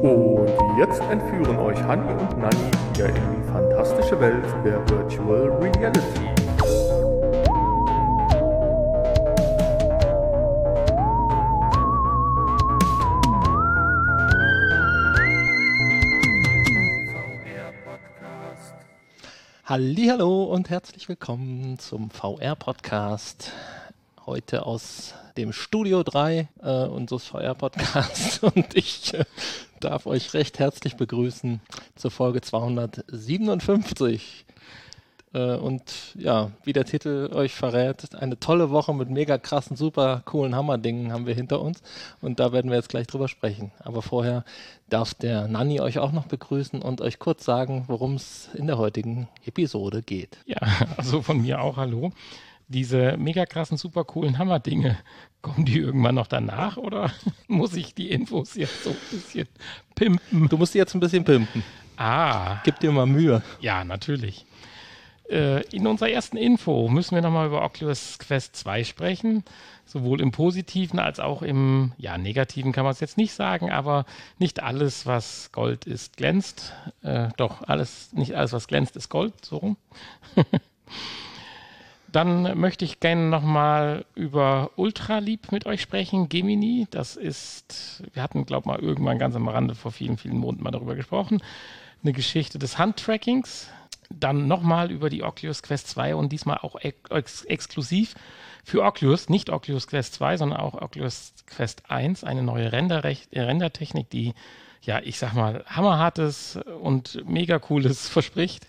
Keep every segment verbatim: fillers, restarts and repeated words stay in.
Und jetzt entführen euch Hanni und Nanni wieder in die fantastische Welt der Virtual Reality. Hallihallo und herzlich willkommen zum V R-Podcast. Heute aus dem Studio drei äh, unseres V R-Podcasts und ich äh, darf euch recht herzlich begrüßen zur Folge zweihundertsiebenundfünfzig. Äh, und ja, wie der Titel euch verrät, eine tolle Woche mit mega krassen, super coolen Hammerdingen haben wir hinter uns und da werden wir jetzt gleich drüber sprechen. Aber vorher darf der Nanni euch auch noch begrüßen und euch kurz sagen, worum es in der heutigen Episode geht. Ja, also von mir auch hallo. Diese mega krassen, super coolen Hammerdinge, kommen die irgendwann noch danach oder muss ich die Infos jetzt so ein bisschen pimpen? Du musst die jetzt ein bisschen pimpen. Ah. Gib dir mal Mühe. Ja, natürlich. Äh, in unserer ersten Info müssen wir nochmal über Oculus Quest zwei sprechen. Sowohl im Positiven als auch im, ja, Negativen kann man es jetzt nicht sagen, aber nicht alles, was Gold ist, glänzt. Äh, doch, alles, nicht alles, was glänzt, ist Gold, so rum. Dann möchte ich gerne nochmal über Ultraleap mit euch sprechen, Gemini. Das ist, wir hatten, glaube ich, mal irgendwann ganz am Rande vor vielen, vielen Monaten mal darüber gesprochen. Eine Geschichte des Handtrackings. Dann nochmal über die Oculus Quest zwei und diesmal auch ex- exklusiv für Oculus, nicht Oculus Quest zwei, sondern auch Oculus Quest eins, eine neue Renderrech- Rendertechnik, die, ja, ich sag mal, hammerhartes und mega cooles verspricht.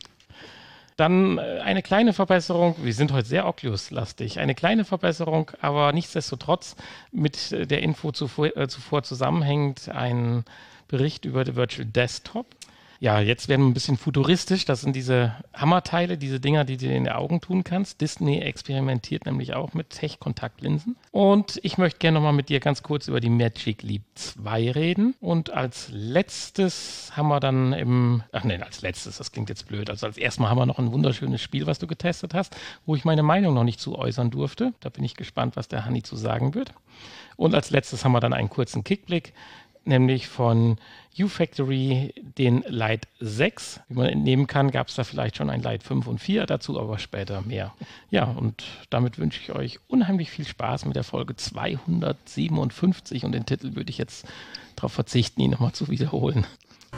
Dann eine kleine Verbesserung, wir sind heute sehr Oculus-lastig, eine kleine Verbesserung, aber nichtsdestotrotz mit der Info zuvor, äh, zuvor zusammenhängend ein Bericht über die Virtual Desktop. Ja, jetzt werden wir ein bisschen futuristisch, das sind diese Hammerteile, diese Dinger, die du in die Augen tun kannst. Disney experimentiert nämlich auch mit Tech-Kontaktlinsen. Und ich möchte gerne nochmal mit dir ganz kurz über die Magic Leap zwei reden. Und als letztes haben wir dann im, ach nein, als letztes, das klingt jetzt blöd, also als erstes Mal haben wir noch ein wunderschönes Spiel, was du getestet hast, wo ich meine Meinung noch nicht zu äußern durfte. Da bin ich gespannt, was der Hanni zu sagen wird. Und als letztes haben wir dann einen kurzen Kickblick, nämlich von U-Factory den Lite sechs. Wie man entnehmen kann, gab es da vielleicht schon ein Lite fünf und vier dazu, aber später mehr. Ja, und damit wünsche ich euch unheimlich viel Spaß mit der Folge zweihundertsiebenundfünfzig und den Titel würde ich jetzt darauf verzichten, ihn nochmal zu wiederholen.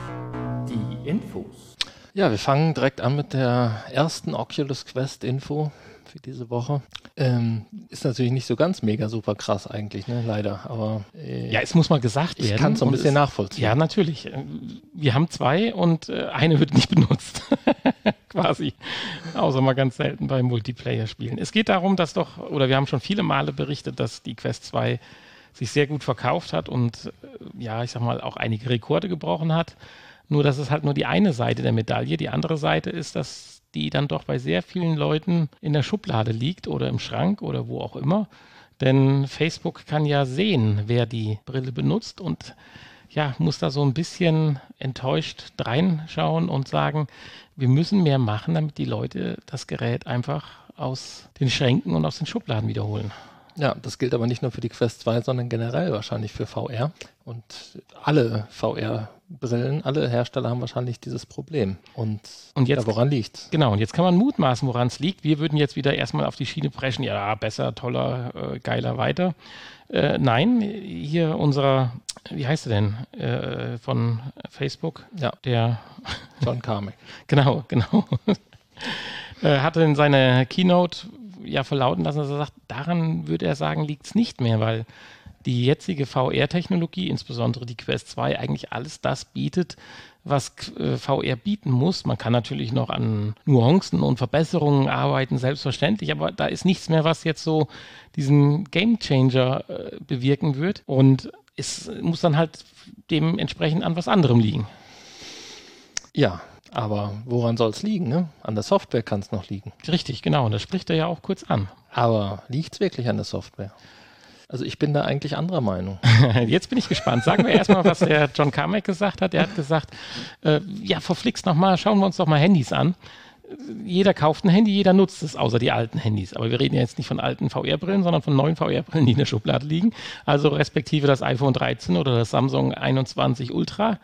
Die Infos. Ja, wir fangen direkt an mit der ersten Oculus Quest Info für diese Woche. Ähm, ist natürlich nicht so ganz mega super krass eigentlich, ne? Leider. Aber äh, ja, es muss mal gesagt werden. Ich kann es so ein bisschen es, nachvollziehen. Ja, natürlich. Wir haben zwei und äh, eine wird nicht benutzt. Quasi. Außer mal ganz selten bei Multiplayer-Spielen. Es geht darum, dass doch, oder wir haben schon viele Male berichtet, dass die Quest zwei sich sehr gut verkauft hat und äh, ja, ich sag mal, auch einige Rekorde gebrochen hat. Nur, dass es halt nur die eine Seite der Medaille. Die andere Seite ist, dass die dann doch bei sehr vielen Leuten in der Schublade liegt oder im Schrank oder wo auch immer. Denn Facebook kann ja sehen, wer die Brille benutzt und ja, muss da so ein bisschen enttäuscht reinschauen und sagen, wir müssen mehr machen, damit die Leute das Gerät einfach aus den Schränken und aus den Schubladen wiederholen. Ja, das gilt aber nicht nur für die Quest zwei, sondern generell wahrscheinlich für V R. Und alle V R-Brillen, alle Hersteller haben wahrscheinlich dieses Problem. Und, und jetzt, ja, woran liegt's? Genau, und jetzt kann man mutmaßen, woran es liegt. Wir würden jetzt wieder erstmal auf die Schiene preschen, ja, besser, toller, äh, geiler, weiter. Äh, nein, hier unser, wie heißt er denn, äh, von Facebook? Ja, der John Carmack. Genau, genau. äh, hatte in seiner Keynote ja verlauten lassen, dass er sagt, daran würde er sagen, liegt es nicht mehr, weil die jetzige V R-Technologie, insbesondere die Quest zwei, eigentlich alles das bietet, was äh, V R bieten muss. Man kann natürlich noch an Nuancen und Verbesserungen arbeiten, selbstverständlich, aber da ist nichts mehr, was jetzt so diesen Gamechanger äh, bewirken wird und es muss dann halt dementsprechend an was anderem liegen. Ja, aber woran soll es liegen? Ne? An der Software kann es noch liegen. Richtig, genau. Und das spricht er ja auch kurz an. Aber liegt es wirklich an der Software? Also ich bin da eigentlich anderer Meinung. Jetzt bin ich gespannt. Sagen wir erstmal, was der John Carmack gesagt hat. Er hat gesagt, äh, ja, verflixt nochmal, schauen wir uns doch mal Handys an. jeder kauft ein Handy, jeder nutzt es, außer die alten Handys. Aber wir reden ja jetzt nicht von alten V R-Brillen, sondern von neuen V R-Brillen, die in der Schublade liegen. Also respektive das iPhone dreizehn oder das Samsung einundzwanzig Ultra.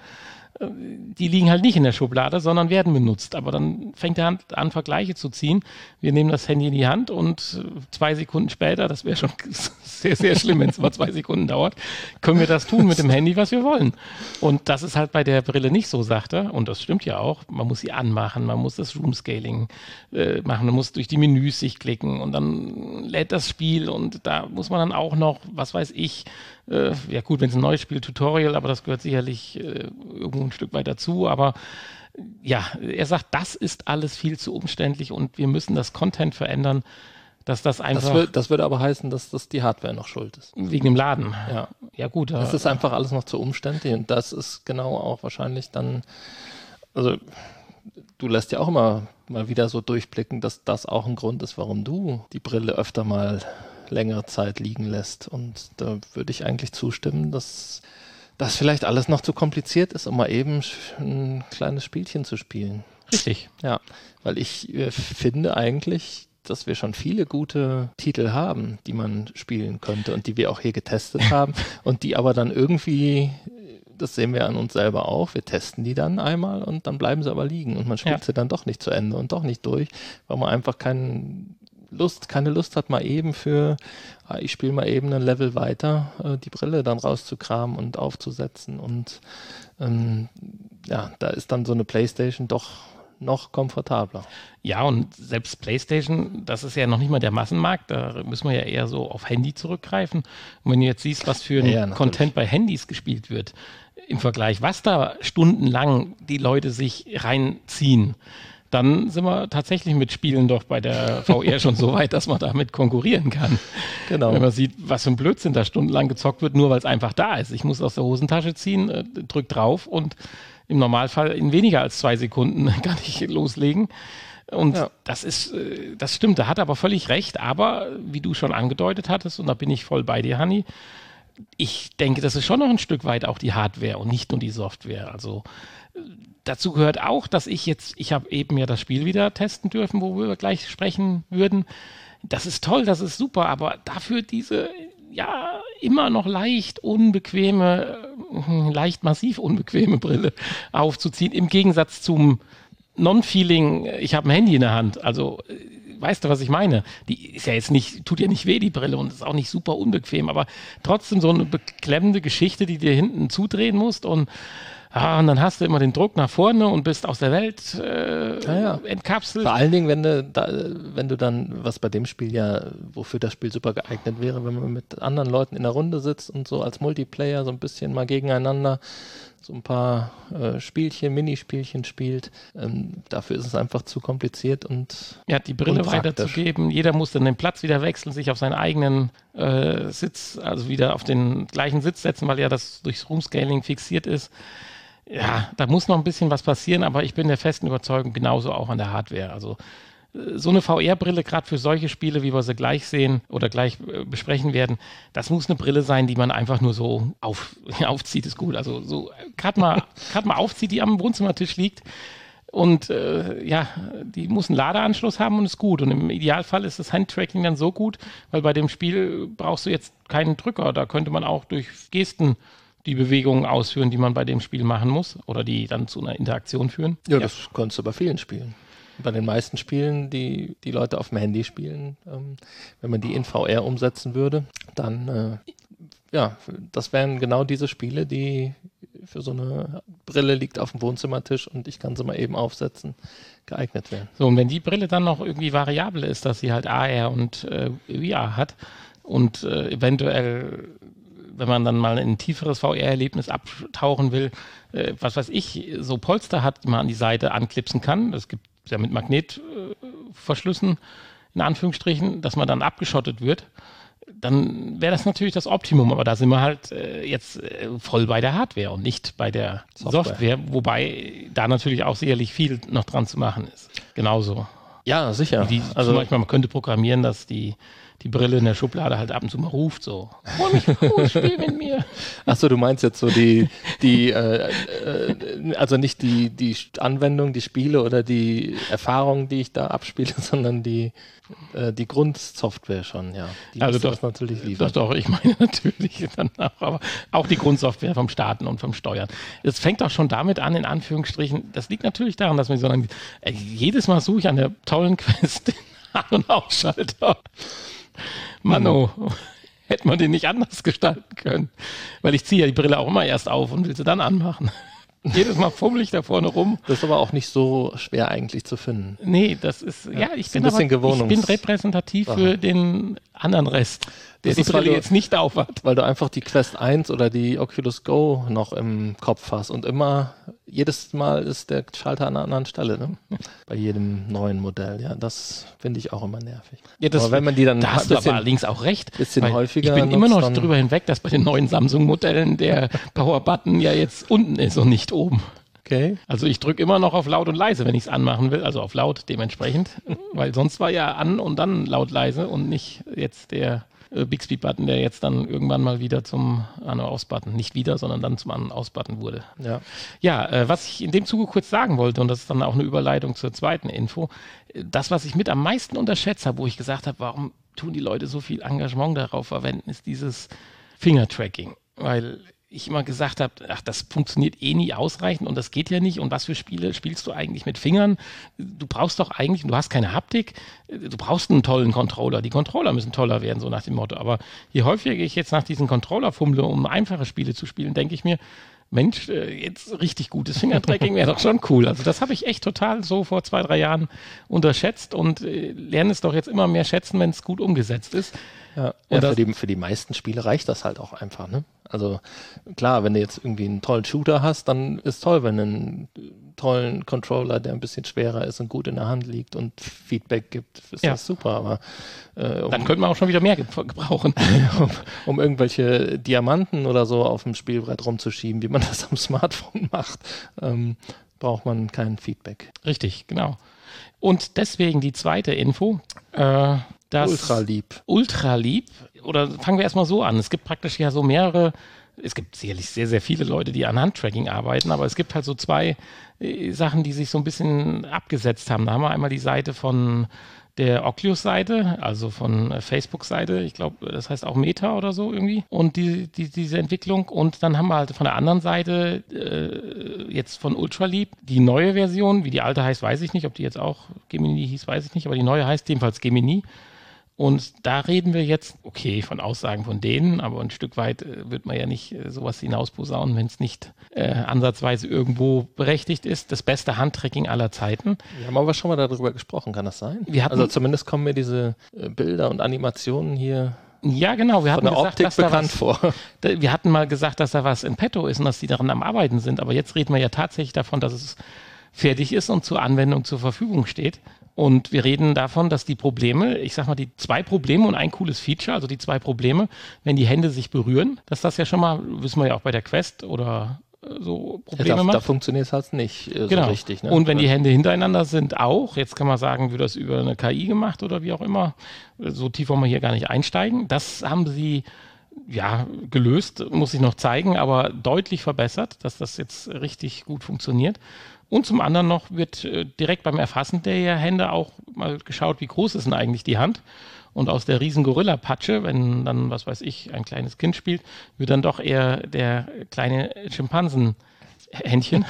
Die liegen halt nicht in der Schublade, sondern werden benutzt. Aber dann fängt er an, Vergleiche zu ziehen. Wir nehmen das Handy in die Hand und zwei Sekunden später, das wäre schon sehr, sehr schlimm, wenn es mal zwei Sekunden dauert, können wir das tun mit dem Handy, was wir wollen. Und das ist halt bei der Brille nicht so, sagt er. Und das stimmt ja auch. Man muss sie anmachen, man muss das Room-Scaling äh, machen, man muss durch die Menüs sich klicken und dann lädt das Spiel und da muss man dann auch noch, was weiß ich, äh, ja gut, wenn es ein neues Spiel, Tutorial, aber das gehört sicherlich äh, irgendwo ein Stück weit dazu, aber ja, er sagt, das ist alles viel zu umständlich und wir müssen das Content verändern, dass das einfach... Das, wird, das würde aber heißen, dass das die Hardware noch schuld ist. Wegen dem Laden. Ja, ja gut. Das äh, ist einfach alles noch zu umständlich und das ist genau auch wahrscheinlich dann, also du lässt ja auch immer mal wieder so durchblicken, dass das auch ein Grund ist, warum du die Brille öfter mal längere Zeit liegen lässt und da würde ich eigentlich zustimmen, dass das vielleicht alles noch zu kompliziert ist, um mal eben ein kleines Spielchen zu spielen. Richtig. Ja, weil ich äh, finde eigentlich, dass wir schon viele gute Titel haben, die man spielen könnte und die wir auch hier getestet haben und die aber dann irgendwie, das sehen wir an uns selber auch, wir testen die dann einmal und dann bleiben sie aber liegen und man spielt Ja. sie dann doch nicht zu Ende und doch nicht durch, weil man einfach keinen Lust, keine Lust hat, mal eben für, ah, ich spiele mal eben ein Level weiter, äh, die Brille dann rauszukramen und aufzusetzen und ähm, ja, da ist dann so eine PlayStation doch noch komfortabler. Ja, und selbst PlayStation, das ist ja noch nicht mal der Massenmarkt, da müssen wir ja eher so auf Handy zurückgreifen. Und wenn du jetzt siehst, was für ein Ja, ja, Content bei Handys gespielt wird, im Vergleich, was da stundenlang die Leute sich reinziehen, dann sind wir tatsächlich mit Spielen doch bei der V R schon so weit, dass man damit konkurrieren kann. Genau. Wenn man sieht, was für ein Blödsinn da stundenlang gezockt wird, nur weil es einfach da ist. Ich muss aus der Hosentasche ziehen, äh, drück drauf und im Normalfall in weniger als zwei Sekunden kann ich loslegen. Und Ja. das ist, äh, das stimmt, da hat er aber völlig recht. Aber wie du schon angedeutet hattest, und da bin ich voll bei dir, Hanni, ich denke, das ist schon noch ein Stück weit auch die Hardware und nicht nur die Software. Also äh, dazu gehört auch, dass ich jetzt, ich habe eben ja das Spiel wieder testen dürfen, wo wir gleich sprechen würden. Das ist toll, das ist super, aber dafür diese, ja, immer noch leicht unbequeme, äh, leicht massiv unbequeme Brille aufzuziehen, im Gegensatz zum Non-Feeling, ich habe ein Handy in der Hand. Also, äh, weißt du, was ich meine? Die ist ja jetzt nicht, tut ja nicht weh, die Brille, und ist auch nicht super unbequem, aber trotzdem so eine beklemmende Geschichte, die dir hinten zudrehen musst und Ah, und dann hast du immer den Druck nach vorne und bist aus der Welt äh, ja, ja. entkapselt. Vor allen Dingen, wenn du, da, wenn du dann, was bei dem Spiel ja, wofür das Spiel super geeignet wäre, wenn man mit anderen Leuten in der Runde sitzt und so als Multiplayer so ein bisschen mal gegeneinander so ein paar äh, Spielchen, Minispielchen spielt. Ähm, dafür ist es einfach zu kompliziert und Ja, die Brille unpraktisch. weiterzugeben. Jeder muss dann den Platz wieder wechseln, sich auf seinen eigenen äh, Sitz, also wieder auf den gleichen Sitz setzen, weil ja das durchs Room-Scaling fixiert ist. Ja, da muss noch ein bisschen was passieren, aber ich bin der festen Überzeugung, genauso auch an der Hardware. Also äh, so eine V R-Brille, gerade für solche Spiele, wie wir sie gleich sehen oder gleich äh, besprechen werden, das muss eine Brille sein, die man einfach nur so auf, aufzieht, ist gut. Also so gerade mal, gerade mal aufzieht, die am Wohnzimmertisch liegt. Und äh, ja, die muss einen Ladeanschluss haben und ist gut. Und im Idealfall ist das Handtracking dann so gut, weil bei dem Spiel brauchst du jetzt keinen Drücker. Da könnte man auch durch Gesten die Bewegungen ausführen, die man bei dem Spiel machen muss oder die dann zu einer Interaktion führen. Ja, das konntest du bei vielen Spielen. Bei den meisten Spielen, die die Leute auf dem Handy spielen, ähm, wenn man die in V R umsetzen würde, dann, äh, ja, das wären genau diese Spiele, die für so eine Brille liegt auf dem Wohnzimmertisch und ich kann sie mal eben aufsetzen, geeignet wären. So, und wenn die Brille dann noch irgendwie variabel ist, dass sie halt A R und äh, V R hat und äh, eventuell, wenn man dann mal in ein tieferes V R-Erlebnis abtauchen will, äh, was weiß ich, so Polster hat, die man an die Seite anklipsen kann. Das gibt es ja mit Magnetverschlüssen, in Anführungsstrichen, dass man dann abgeschottet wird. Dann wäre das natürlich das Optimum, aber da sind wir halt äh, jetzt äh, voll bei der Hardware und nicht bei der Software. Software, wobei da natürlich auch sicherlich viel noch dran zu machen ist. Genauso. Ja, sicher. Wie also zum Beispiel, man könnte programmieren, dass die die Brille in der Schublade halt ab und zu mal ruft, so, hol mich raus, spiel mit mir. Achso, du meinst jetzt so die, die äh, äh, also nicht die, die Anwendung, die Spiele oder die Erfahrungen, die ich da abspiele, sondern die, äh, die Grundsoftware schon, ja. Die also doch, doch, natürlich liefern. Doch, doch, ich meine natürlich danach, aber auch die Grundsoftware vom Starten und vom Steuern. Es fängt auch schon damit an, in Anführungsstrichen, das liegt natürlich daran, dass man so lange, äh, jedes Mal suche ich an der tollen Quest den An- und Ausschalter. Mano, mhm. hätte man den nicht anders gestalten können. Weil ich ziehe ja die Brille auch immer erst auf und will sie dann anmachen. Jedes Mal fummel ich da vorne rum. Das ist aber auch nicht so schwer eigentlich zu finden. Nee, das ist, ja, ja ich, bin aber, ich bin repräsentativ Sache. für den anderen Rest, der das die Brille du, jetzt nicht aufhat. Weil du einfach die Quest eins oder die Oculus Go noch im Kopf hast und immer, jedes Mal ist der Schalter an einer anderen Stelle, ne? Bei jedem neuen Modell. Ja, das finde ich auch immer nervig. Ja, das, aber wenn man die dann da hast du aber allerdings auch recht. Bisschen häufiger ich bin immer noch drüber hinweg, dass bei den neuen Samsung-Modellen der Power-Button ja jetzt unten ist und nicht oben. Okay. Also ich drücke immer noch auf laut und leise, wenn ich es anmachen will, also auf laut dementsprechend, weil sonst war ja an und dann laut leise und nicht jetzt der äh, Bixby-Button, der jetzt dann irgendwann mal wieder zum An- und Aus-Button, nicht wieder, sondern dann zum An- und Aus-Button wurde. Ja, ja äh, was ich in dem Zuge kurz sagen wollte, und das ist dann auch eine Überleitung zur zweiten Info, das, was ich mit am meisten unterschätzt habe, wo ich gesagt habe, warum tun die Leute so viel Engagement darauf verwenden, ist dieses Finger-Tracking, weil ich immer gesagt habe, ach, das funktioniert eh nie ausreichend und das geht ja nicht. Und was für Spiele spielst du eigentlich mit Fingern? Du brauchst doch eigentlich, du hast keine Haptik, du brauchst einen tollen Controller. Die Controller müssen toller werden, so nach dem Motto. Aber je häufiger ich jetzt nach diesen Controller fummle, um einfache Spiele zu spielen, denke ich mir, Mensch, jetzt richtig gutes Fingertracking wäre doch schon cool. Also das habe ich echt total so vor zwei, drei Jahren unterschätzt und lerne es doch jetzt immer mehr schätzen, wenn es gut umgesetzt ist. Ja, ja für, die, für die meisten Spiele reicht das halt auch einfach, ne? Also klar, wenn du jetzt irgendwie einen tollen Shooter hast, dann ist toll, wenn du einen tollen Controller, der ein bisschen schwerer ist und gut in der Hand liegt und Feedback gibt, ist ja. das super. Aber äh, um, dann könnte man auch schon wieder mehr gebrauchen. um, um irgendwelche Diamanten oder so auf dem Spielbrett rumzuschieben, wie man das am Smartphone macht, ähm, braucht man kein Feedback. Richtig, genau. Und deswegen die zweite Info. Äh, Das Ultralieb. Ultralieb, oder fangen wir erstmal so an. Es gibt praktisch ja so mehrere, es gibt sicherlich sehr, sehr viele Leute, die an Handtracking arbeiten, aber es gibt halt so zwei äh, Sachen, die sich so ein bisschen abgesetzt haben. Da haben wir einmal die Seite von der Oculus-Seite, also von äh, Facebook-Seite, ich glaube, das heißt auch Meta oder so irgendwie, und die, die, diese Entwicklung. Und dann haben wir halt von der anderen Seite äh, jetzt von Ultralieb die neue Version, wie die alte heißt, weiß ich nicht, ob die jetzt auch Gemini hieß, weiß ich nicht, aber die neue heißt jedenfalls Gemini. Und da reden wir jetzt, okay, von Aussagen von denen, aber ein Stück weit äh, wird man ja nicht äh, sowas hinausposaunen, wenn es nicht äh, ansatzweise irgendwo berechtigt ist. Das beste Handtracking aller Zeiten. Wir haben aber schon mal darüber gesprochen, kann das sein? Wir hatten, also zumindest kommen mir diese äh, Bilder und Animationen hier ja, genau. Wir hatten von der gesagt, Optik dass da bekannt was, vor. Da, wir hatten mal gesagt, dass da was in petto ist und dass die daran am Arbeiten sind. Aber jetzt reden wir ja tatsächlich davon, dass es fertig ist und zur Anwendung zur Verfügung steht. Und wir reden davon, dass die Probleme, ich sag mal, die zwei Probleme und ein cooles Feature, also die zwei Probleme, wenn die Hände sich berühren, dass das ja schon mal, wissen wir ja auch bei der Quest oder so Probleme ja, da, macht. Da funktioniert es halt nicht äh, genau. so richtig. Ne? Und wenn die Hände hintereinander sind auch, jetzt kann man sagen, wird das über eine K I gemacht oder wie auch immer, so tief wollen wir hier gar nicht einsteigen. Das haben sie ja gelöst, muss ich noch zeigen, aber deutlich verbessert, dass das jetzt richtig gut funktioniert. Und zum anderen noch wird äh, direkt beim Erfassen der Hände auch mal geschaut, wie groß ist denn eigentlich die Hand. Und aus der riesen Gorilla-Patsche, wenn dann, was weiß ich, ein kleines Kind spielt, wird dann doch eher der kleine Schimpansen-Händchen.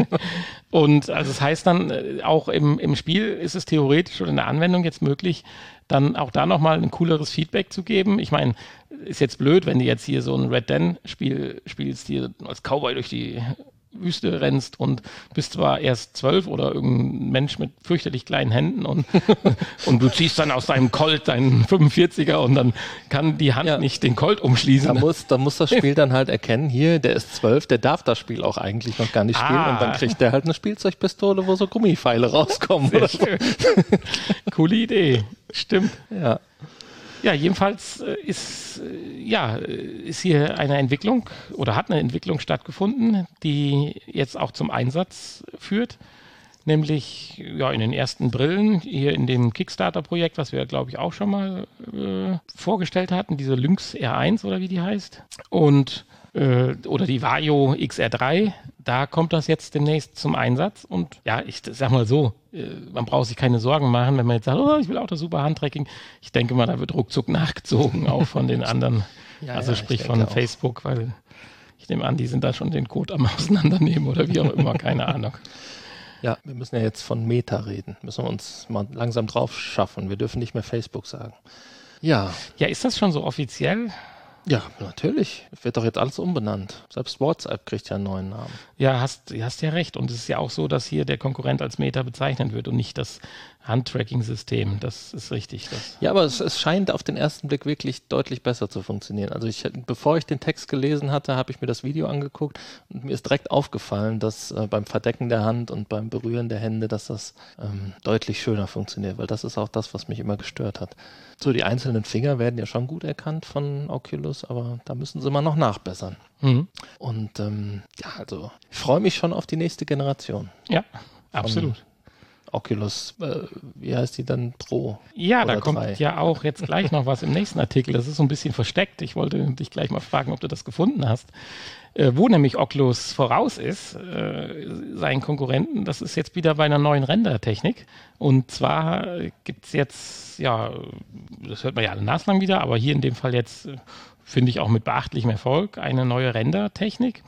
Und also das heißt dann, äh, auch im, im Spiel ist es theoretisch oder in der Anwendung jetzt möglich, dann auch da nochmal ein cooleres Feedback zu geben. Ich meine, ist jetzt blöd, wenn du jetzt hier so ein Red Den-Spiel spielst, hier als Cowboy durch die Wüste rennst und bist zwar erst zwölf oder irgendein Mensch mit fürchterlich kleinen Händen und, und du ziehst dann aus deinem Colt deinen fünfundvierziger und dann kann die Hand ja nicht den Colt umschließen. Da muss, da muss das Spiel dann halt erkennen, hier, der ist zwölf, der darf das Spiel auch eigentlich noch gar nicht spielen ah. und dann kriegt der halt eine Spielzeugpistole, wo so Gummipfeile rauskommen. Oder so. Coole Idee, stimmt. Ja. Ja, jedenfalls ist, ja, ist hier eine Entwicklung oder hat eine Entwicklung stattgefunden, die jetzt auch zum Einsatz führt. nämlich ja, in den ersten Brillen, hier in dem Kickstarter-Projekt, was wir, glaube ich, auch schon mal äh, vorgestellt hatten, diese Lynx R eins oder wie die heißt. Und äh, oder die Vario X R drei, da kommt das jetzt demnächst zum Einsatz. Und ja, ich sag mal so, äh, man braucht sich keine Sorgen machen, wenn man jetzt sagt, oh, ich will auch das super Handtracking. Ich denke mal, da wird ruckzuck nachgezogen, auch von den anderen, ja, also ja, sprich von auch. Facebook, weil ich nehme an, die sind da schon den Code am Auseinandernehmen oder wie auch immer, keine Ahnung. Ja, wir müssen ja jetzt von Meta reden. Müssen wir uns mal langsam drauf schaffen. Wir dürfen nicht mehr Facebook sagen. Ja. Ja, ist das schon so offiziell? Ja, natürlich. Wird doch jetzt alles umbenannt. Selbst WhatsApp kriegt ja einen neuen Namen. Ja, hast, hast ja recht. Und es ist ja auch so, dass hier der Konkurrent als Meta bezeichnet wird und nicht das Handtracking-System. Das ist richtig. Das ja, aber es, es scheint auf den ersten Blick wirklich deutlich besser zu funktionieren. Also ich, bevor ich den Text gelesen hatte, habe ich mir das Video angeguckt und mir ist direkt aufgefallen, dass äh, beim Verdecken der Hand und beim Berühren der Hände, dass das ähm, deutlich schöner funktioniert, weil das ist auch das, was mich immer gestört hat. So, die einzelnen Finger werden ja schon gut erkannt von Oculus, aber da müssen sie mal noch nachbessern. Mhm. Und ähm, ja, also ich freue mich schon auf die nächste Generation. Ja, absolut. Oculus, äh, wie heißt die dann, Pro? Ja, da kommt drei. Ja auch jetzt gleich noch was im nächsten Artikel. Das ist so ein bisschen versteckt. Ich wollte dich gleich mal fragen, ob du das gefunden hast. Äh, wo nämlich Oculus voraus ist, äh, seinen Konkurrenten, das ist jetzt wieder bei einer neuen Rendertechnik. Und zwar gibt es jetzt, ja, das hört man ja alle naslang wieder, aber hier in dem Fall jetzt, äh, finde ich auch mit beachtlichem Erfolg, eine neue Rendertechnik.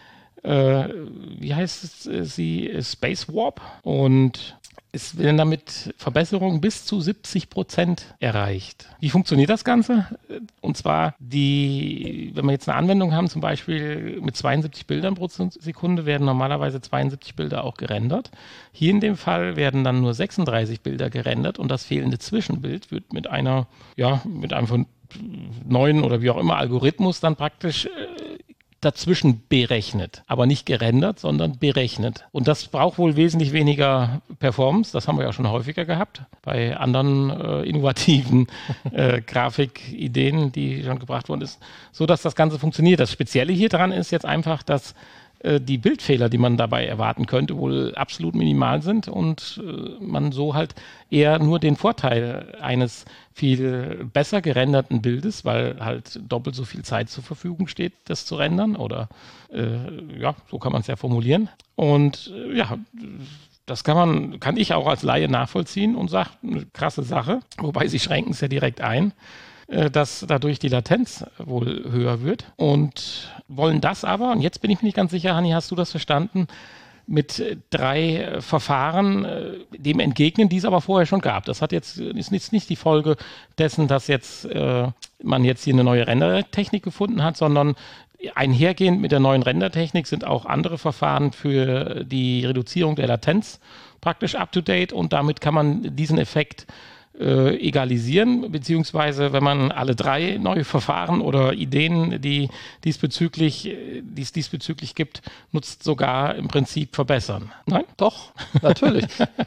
Äh, wie heißt es, sie? Space Warp. Und es werden damit Verbesserungen bis zu siebzig Prozent erreicht. Wie funktioniert das Ganze? Und zwar, die, wenn wir jetzt eine Anwendung haben, zum Beispiel mit zweiundsiebzig Bildern pro Sekunde, werden normalerweise zweiundsiebzig Bilder auch gerendert. Hier in dem Fall werden dann nur sechsunddreißig Bilder gerendert und das fehlende Zwischenbild wird mit einer, ja, mit einem von neuen oder wie auch immer Algorithmus dann praktisch äh, dazwischen berechnet, aber nicht gerendert, sondern berechnet. Und das braucht wohl wesentlich weniger Performance, das haben wir ja schon häufiger gehabt, bei anderen äh, innovativen äh, Grafikideen, die schon gebracht worden ist, so dass das Ganze funktioniert. Das Spezielle hier dran ist jetzt einfach, dass äh, die Bildfehler, die man dabei erwarten könnte, wohl absolut minimal sind und äh, man so halt eher nur den Vorteil eines viel besser gerenderten Bildes, weil halt doppelt so viel Zeit zur Verfügung steht, das zu rendern oder äh, ja, so kann man es ja formulieren. Und äh, ja, das kann man, kann ich auch als Laie nachvollziehen und sage, eine krasse Sache, wobei sie schränken es ja direkt ein, äh, dass dadurch die Latenz wohl höher wird und wollen das aber, und jetzt bin ich mir nicht ganz sicher, Hanni, hast du das verstanden, mit drei Verfahren äh, dem entgegnen, die es aber vorher schon gab. Das hat jetzt, ist nicht, nicht die Folge dessen, dass jetzt äh, man jetzt hier eine neue Rendertechnik gefunden hat, sondern einhergehend mit der neuen Rendertechnik sind auch andere Verfahren für die Reduzierung der Latenz praktisch up-to-date und damit kann man diesen Effekt äh, egalisieren, beziehungsweise wenn man alle drei neue Verfahren oder Ideen, die diesbezüglich, die es diesbezüglich gibt, nutzt, sogar im Prinzip verbessern. Nein? Doch, natürlich.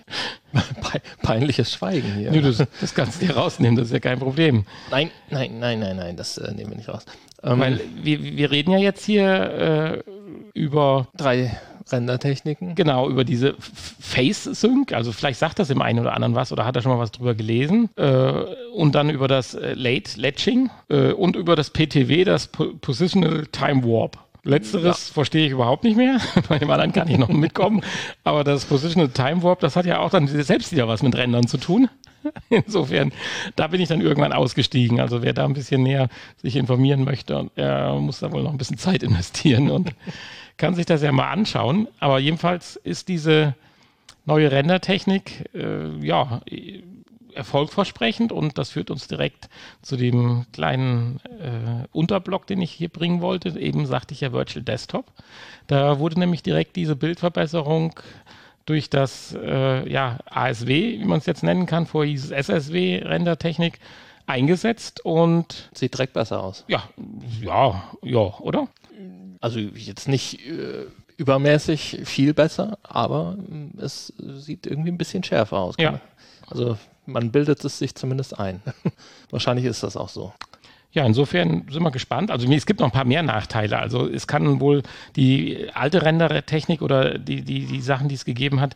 Pe- peinliches Schweigen hier. Nee, das, das kannst du dir rausnehmen, das ist ja kein Problem. Nein, nein, nein, nein, nein, das äh, nehmen wir nicht raus. Ähm, Weil wir, wir reden ja jetzt hier äh, über drei Rendertechniken. Genau, über diese Face-Sync, also vielleicht sagt das dem einen oder anderen was oder hat er schon mal was drüber gelesen. Äh, und dann über das äh, Late Latching äh, und über das P T W, das P- Positional Time Warp. Letzteres ja. verstehe ich überhaupt nicht mehr. Bei dem anderen kann ich noch mitkommen. Aber das Positional Time Warp, das hat ja auch dann selbst wieder was mit Rendern zu tun. Insofern, da bin ich dann irgendwann ausgestiegen. Also wer da ein bisschen näher sich informieren möchte, er muss da wohl noch ein bisschen Zeit investieren und kann sich das ja mal anschauen. Aber jedenfalls ist diese neue Rendertechnik äh, ja erfolgversprechend und das führt uns direkt zu dem kleinen äh, Unterblock, den ich hier bringen wollte. Eben sagte ich ja Virtual Desktop. Da wurde nämlich direkt diese Bildverbesserung durch das äh, ja, A S W, wie man es jetzt nennen kann, vorher hieß es S S W-Rendertechnik, eingesetzt und sieht direkt besser aus. Ja, ja, ja, oder? Also jetzt nicht äh, übermäßig viel besser, aber äh, es sieht irgendwie ein bisschen schärfer aus. Ja. Also man bildet es sich zumindest ein. Wahrscheinlich ist das auch so. Ja, insofern sind wir gespannt. Also es gibt noch ein paar mehr Nachteile. Also es kann wohl die alte Rendertechnik oder die, die, die Sachen, die es gegeben hat,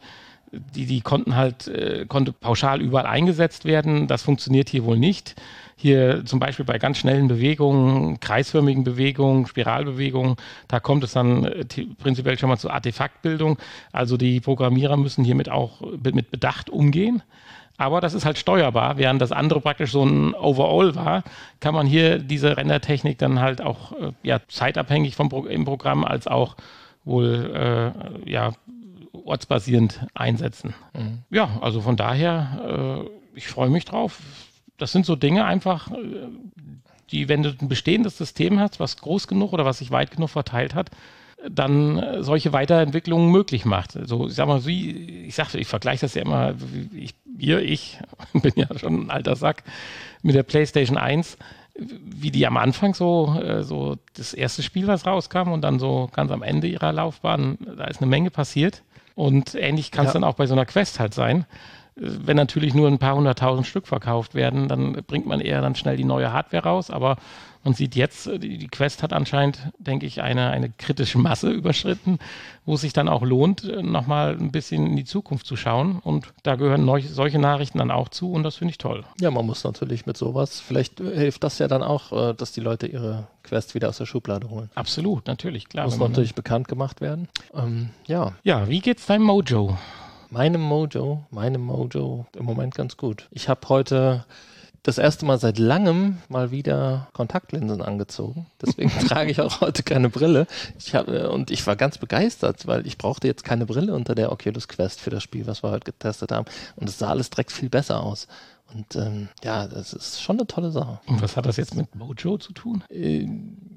die, die konnten halt, äh, konnte pauschal überall eingesetzt werden. Das funktioniert hier wohl nicht. Hier zum Beispiel bei ganz schnellen Bewegungen, kreisförmigen Bewegungen, Spiralbewegungen, da kommt es dann äh, prinzipiell schon mal zur Artefaktbildung. Also die Programmierer müssen hiermit auch be- mit Bedacht umgehen. Aber das ist halt steuerbar, während das andere praktisch so ein Overall war, kann man hier diese Rendertechnik dann halt auch äh, ja, zeitabhängig vom Pro- im Programm als auch wohl äh, ja, ortsbasierend einsetzen. Mhm. Ja, also von daher, äh, ich freue mich drauf. Das sind so Dinge einfach, äh, die, wenn du ein bestehendes System hast, was groß genug oder was sich weit genug verteilt hat, dann äh, solche Weiterentwicklungen möglich macht. Also ich sag mal, wie, ich sag, ich vergleiche das ja immer, ich, wir, ich bin ja schon ein alter Sack mit der PlayStation eins, wie die am Anfang so, äh, so das erste Spiel, was rauskam und dann so ganz am Ende ihrer Laufbahn, da ist eine Menge passiert. Und ähnlich kann es ja dann auch bei so einer Quest halt sein. Wenn natürlich nur ein paar hunderttausend Stück verkauft werden, dann bringt man eher dann schnell die neue Hardware raus. Aber man sieht jetzt, die, die Quest hat anscheinend, denke ich, eine, eine kritische Masse überschritten, wo es sich dann auch lohnt, nochmal ein bisschen in die Zukunft zu schauen. Und da gehören neu, solche Nachrichten dann auch zu und das finde ich toll. Ja, man muss natürlich mit sowas, vielleicht hilft das ja dann auch, dass die Leute ihre Quest wieder aus der Schublade holen. Absolut, natürlich, klar. Muss natürlich bekannt gemacht werden. Ähm, ja. Ja, wie geht's deinem Mojo? Meinem Mojo, meinem Mojo im Moment ganz gut. Ich habe heute das erste Mal seit langem mal wieder Kontaktlinsen angezogen. Deswegen trage ich auch heute keine Brille. Ich hab, und ich war ganz begeistert, weil ich brauchte jetzt keine Brille unter der Oculus Quest für das Spiel, was wir heute getestet haben. Und es sah alles direkt viel besser aus. Und ähm, ja, das ist schon eine tolle Sache. Und was hat das jetzt mit Mojo zu tun? Äh,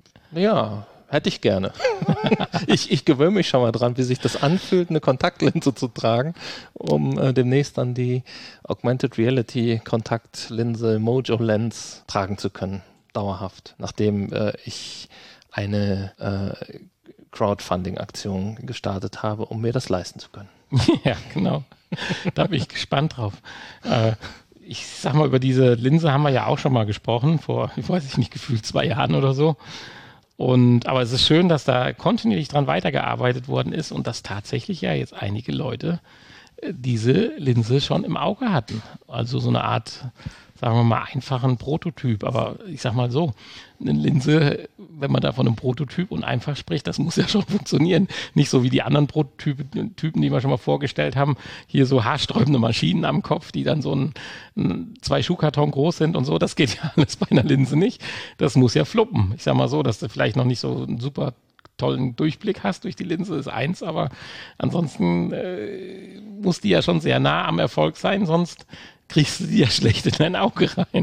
ja, hätte ich gerne. ich, ich gewöhne mich schon mal dran, wie sich das anfühlt, eine Kontaktlinse zu tragen, um äh, demnächst dann die Augmented Reality Kontaktlinse Mojo Lens tragen zu können, dauerhaft, nachdem äh, ich eine äh, Crowdfunding-Aktion gestartet habe, um mir das leisten zu können. Ja, genau. Da bin ich gespannt drauf. Äh, ich sag mal, über diese Linse haben wir ja auch schon mal gesprochen, vor, ich weiß nicht, gefühlt zwei Jahren oder so. Und, aber es ist schön, dass da kontinuierlich dran weitergearbeitet worden ist und dass tatsächlich ja jetzt einige Leute äh, diese Linse schon im Auge hatten. Also so eine Art, sagen wir mal, einfachen Prototyp. Aber ich sag mal so, eine Linse, wenn man da von einem Prototyp und einfach spricht, das muss ja schon funktionieren. Nicht so wie die anderen Prototypen, Typen, die wir schon mal vorgestellt haben, hier so haarsträubende Maschinen am Kopf, die dann so ein, ein zwei Schuhkarton groß sind und so. Das geht ja alles bei einer Linse nicht. Das muss ja fluppen. Ich sag mal so, dass du vielleicht noch nicht so einen super tollen Durchblick hast durch die Linse, ist eins, aber ansonsten äh, muss die ja schon sehr nah am Erfolg sein, sonst kriegst du die ja schlecht in dein Auge rein.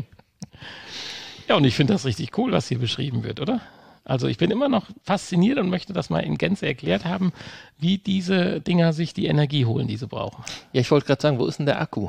Ja, und ich finde das richtig cool, was hier beschrieben wird, oder? Also ich bin immer noch fasziniert und möchte das mal in Gänze erklärt haben, wie diese Dinger sich die Energie holen, die sie brauchen. Ja, ich wollte gerade sagen, wo ist denn der Akku?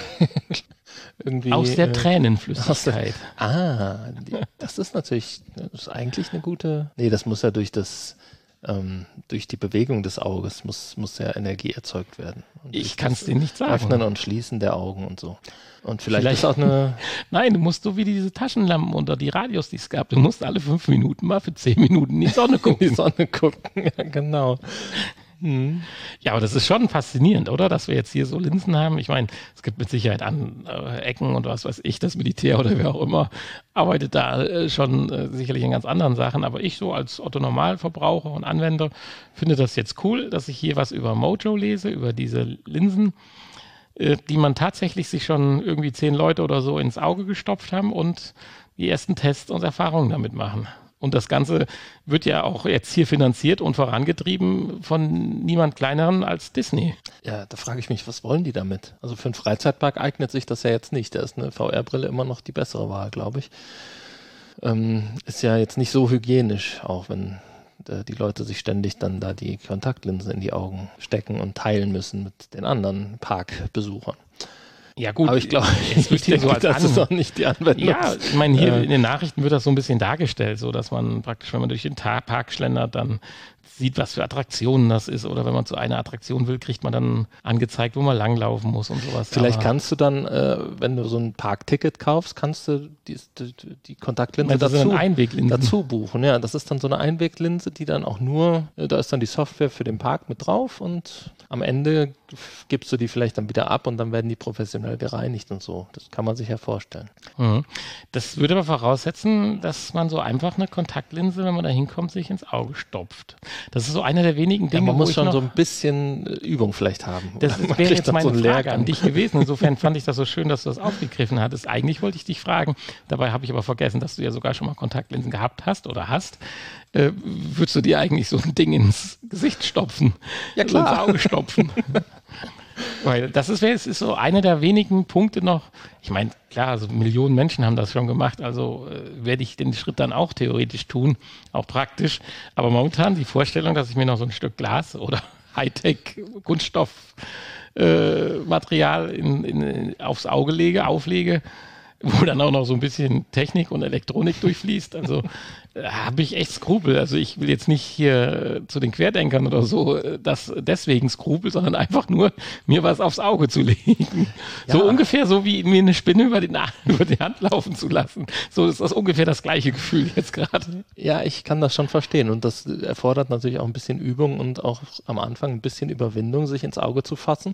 Irgendwie, aus der äh, Tränenflüssigkeit. Der, ah, die, das ist natürlich, das ist eigentlich eine gute, nee, das muss ja durch das, ähm, durch die Bewegung des Auges muss, muss ja Energie erzeugt werden. Und ich kann es dir nicht sagen. Öffnen und Schließen der Augen und so. Und vielleicht, vielleicht ist auch eine... Nein, du musst so wie diese Taschenlampen oder die Radios, die es gab, du musst alle fünf Minuten mal für zehn Minuten in die Sonne gucken. die Sonne gucken, ja genau. Hm. Ja, aber das ist schon faszinierend, oder? Dass wir jetzt hier so Linsen haben. Ich meine, es gibt mit Sicherheit an äh, Ecken und was weiß ich, das Militär oder wer auch immer arbeitet da äh, schon äh, sicherlich in ganz anderen Sachen. Aber ich so als Otto-Normalverbraucher und Anwender finde das jetzt cool, dass ich hier was über Mojo lese, über diese Linsen, äh, die man tatsächlich sich schon irgendwie zehn Leute oder so ins Auge gestopft haben und die ersten Tests und Erfahrungen damit machen. Und das Ganze wird ja auch jetzt hier finanziert und vorangetrieben von niemand Kleineren als Disney. Ja, da frage ich mich, was wollen die damit? Also für einen Freizeitpark eignet sich das ja jetzt nicht. Da ist eine V R-Brille immer noch die bessere Wahl, glaube ich. Ähm, ist ja jetzt nicht so hygienisch, auch wenn äh, die Leute sich ständig dann da die Kontaktlinsen in die Augen stecken und teilen müssen mit den anderen Parkbesuchern. Ja gut, aber ich glaube, es wird hier so als das ist auch nicht die Anwendung. Ja, ich meine, hier äh, in den Nachrichten wird das so ein bisschen dargestellt, so dass man praktisch, wenn man durch den Park schlendert, dann sieht, was für Attraktionen das ist. Oder wenn man zu einer Attraktion will, kriegt man dann angezeigt, wo man langlaufen muss und sowas. Vielleicht Aber kannst du dann, äh, wenn du so ein Parkticket kaufst, kannst du die, die, die Kontaktlinse das ist dazu, ein Einweglinsen. dazu buchen. Ja, das ist dann so eine Einweglinse, die dann auch nur, äh, da ist dann die Software für den Park mit drauf und am Ende gibst du die vielleicht dann wieder ab und dann werden die professionell gereinigt und so. Das kann man sich ja vorstellen. Mhm. Das würde aber voraussetzen, dass man so einfach eine Kontaktlinse, wenn man da hinkommt, sich ins Auge stopft. Das ist so einer der wenigen Dinge, ja, man wo muss ich schon noch, so ein bisschen Übung vielleicht haben. Das Man wäre kriegt jetzt dann meine so einen Frage Lehrgang. an dich gewesen. Insofern fand ich das so schön, dass du das aufgegriffen hattest. Eigentlich wollte ich dich fragen, dabei habe ich aber vergessen, dass du ja sogar schon mal Kontaktlinsen gehabt hast oder hast. Äh, würdest du dir eigentlich so ein Ding ins Gesicht stopfen? Ja, klar. Also ins Auge stopfen? Weil das ist, es ist so einer der wenigen Punkte noch. Ich meine, klar, also Millionen Menschen haben das schon gemacht, also äh, werde ich den Schritt dann auch theoretisch tun, auch praktisch. Aber momentan die Vorstellung, dass ich mir noch so ein Stück Glas oder Hightech-Kunststoffmaterial äh, in, in, aufs Auge lege, auflege, wo dann auch noch so ein bisschen Technik und Elektronik durchfließt. Also äh, habe ich echt Skrupel. Also ich will jetzt nicht hier äh, zu den Querdenkern oder so, äh, das deswegen Skrupel, sondern einfach nur mir was aufs Auge zu legen. Ja. So ungefähr so wie mir eine Spinne über die, über die Hand laufen zu lassen. So ist das ungefähr das gleiche Gefühl jetzt gerade. Ja, ich kann das schon verstehen und das erfordert natürlich auch ein bisschen Übung und auch am Anfang ein bisschen Überwindung, sich ins Auge zu fassen.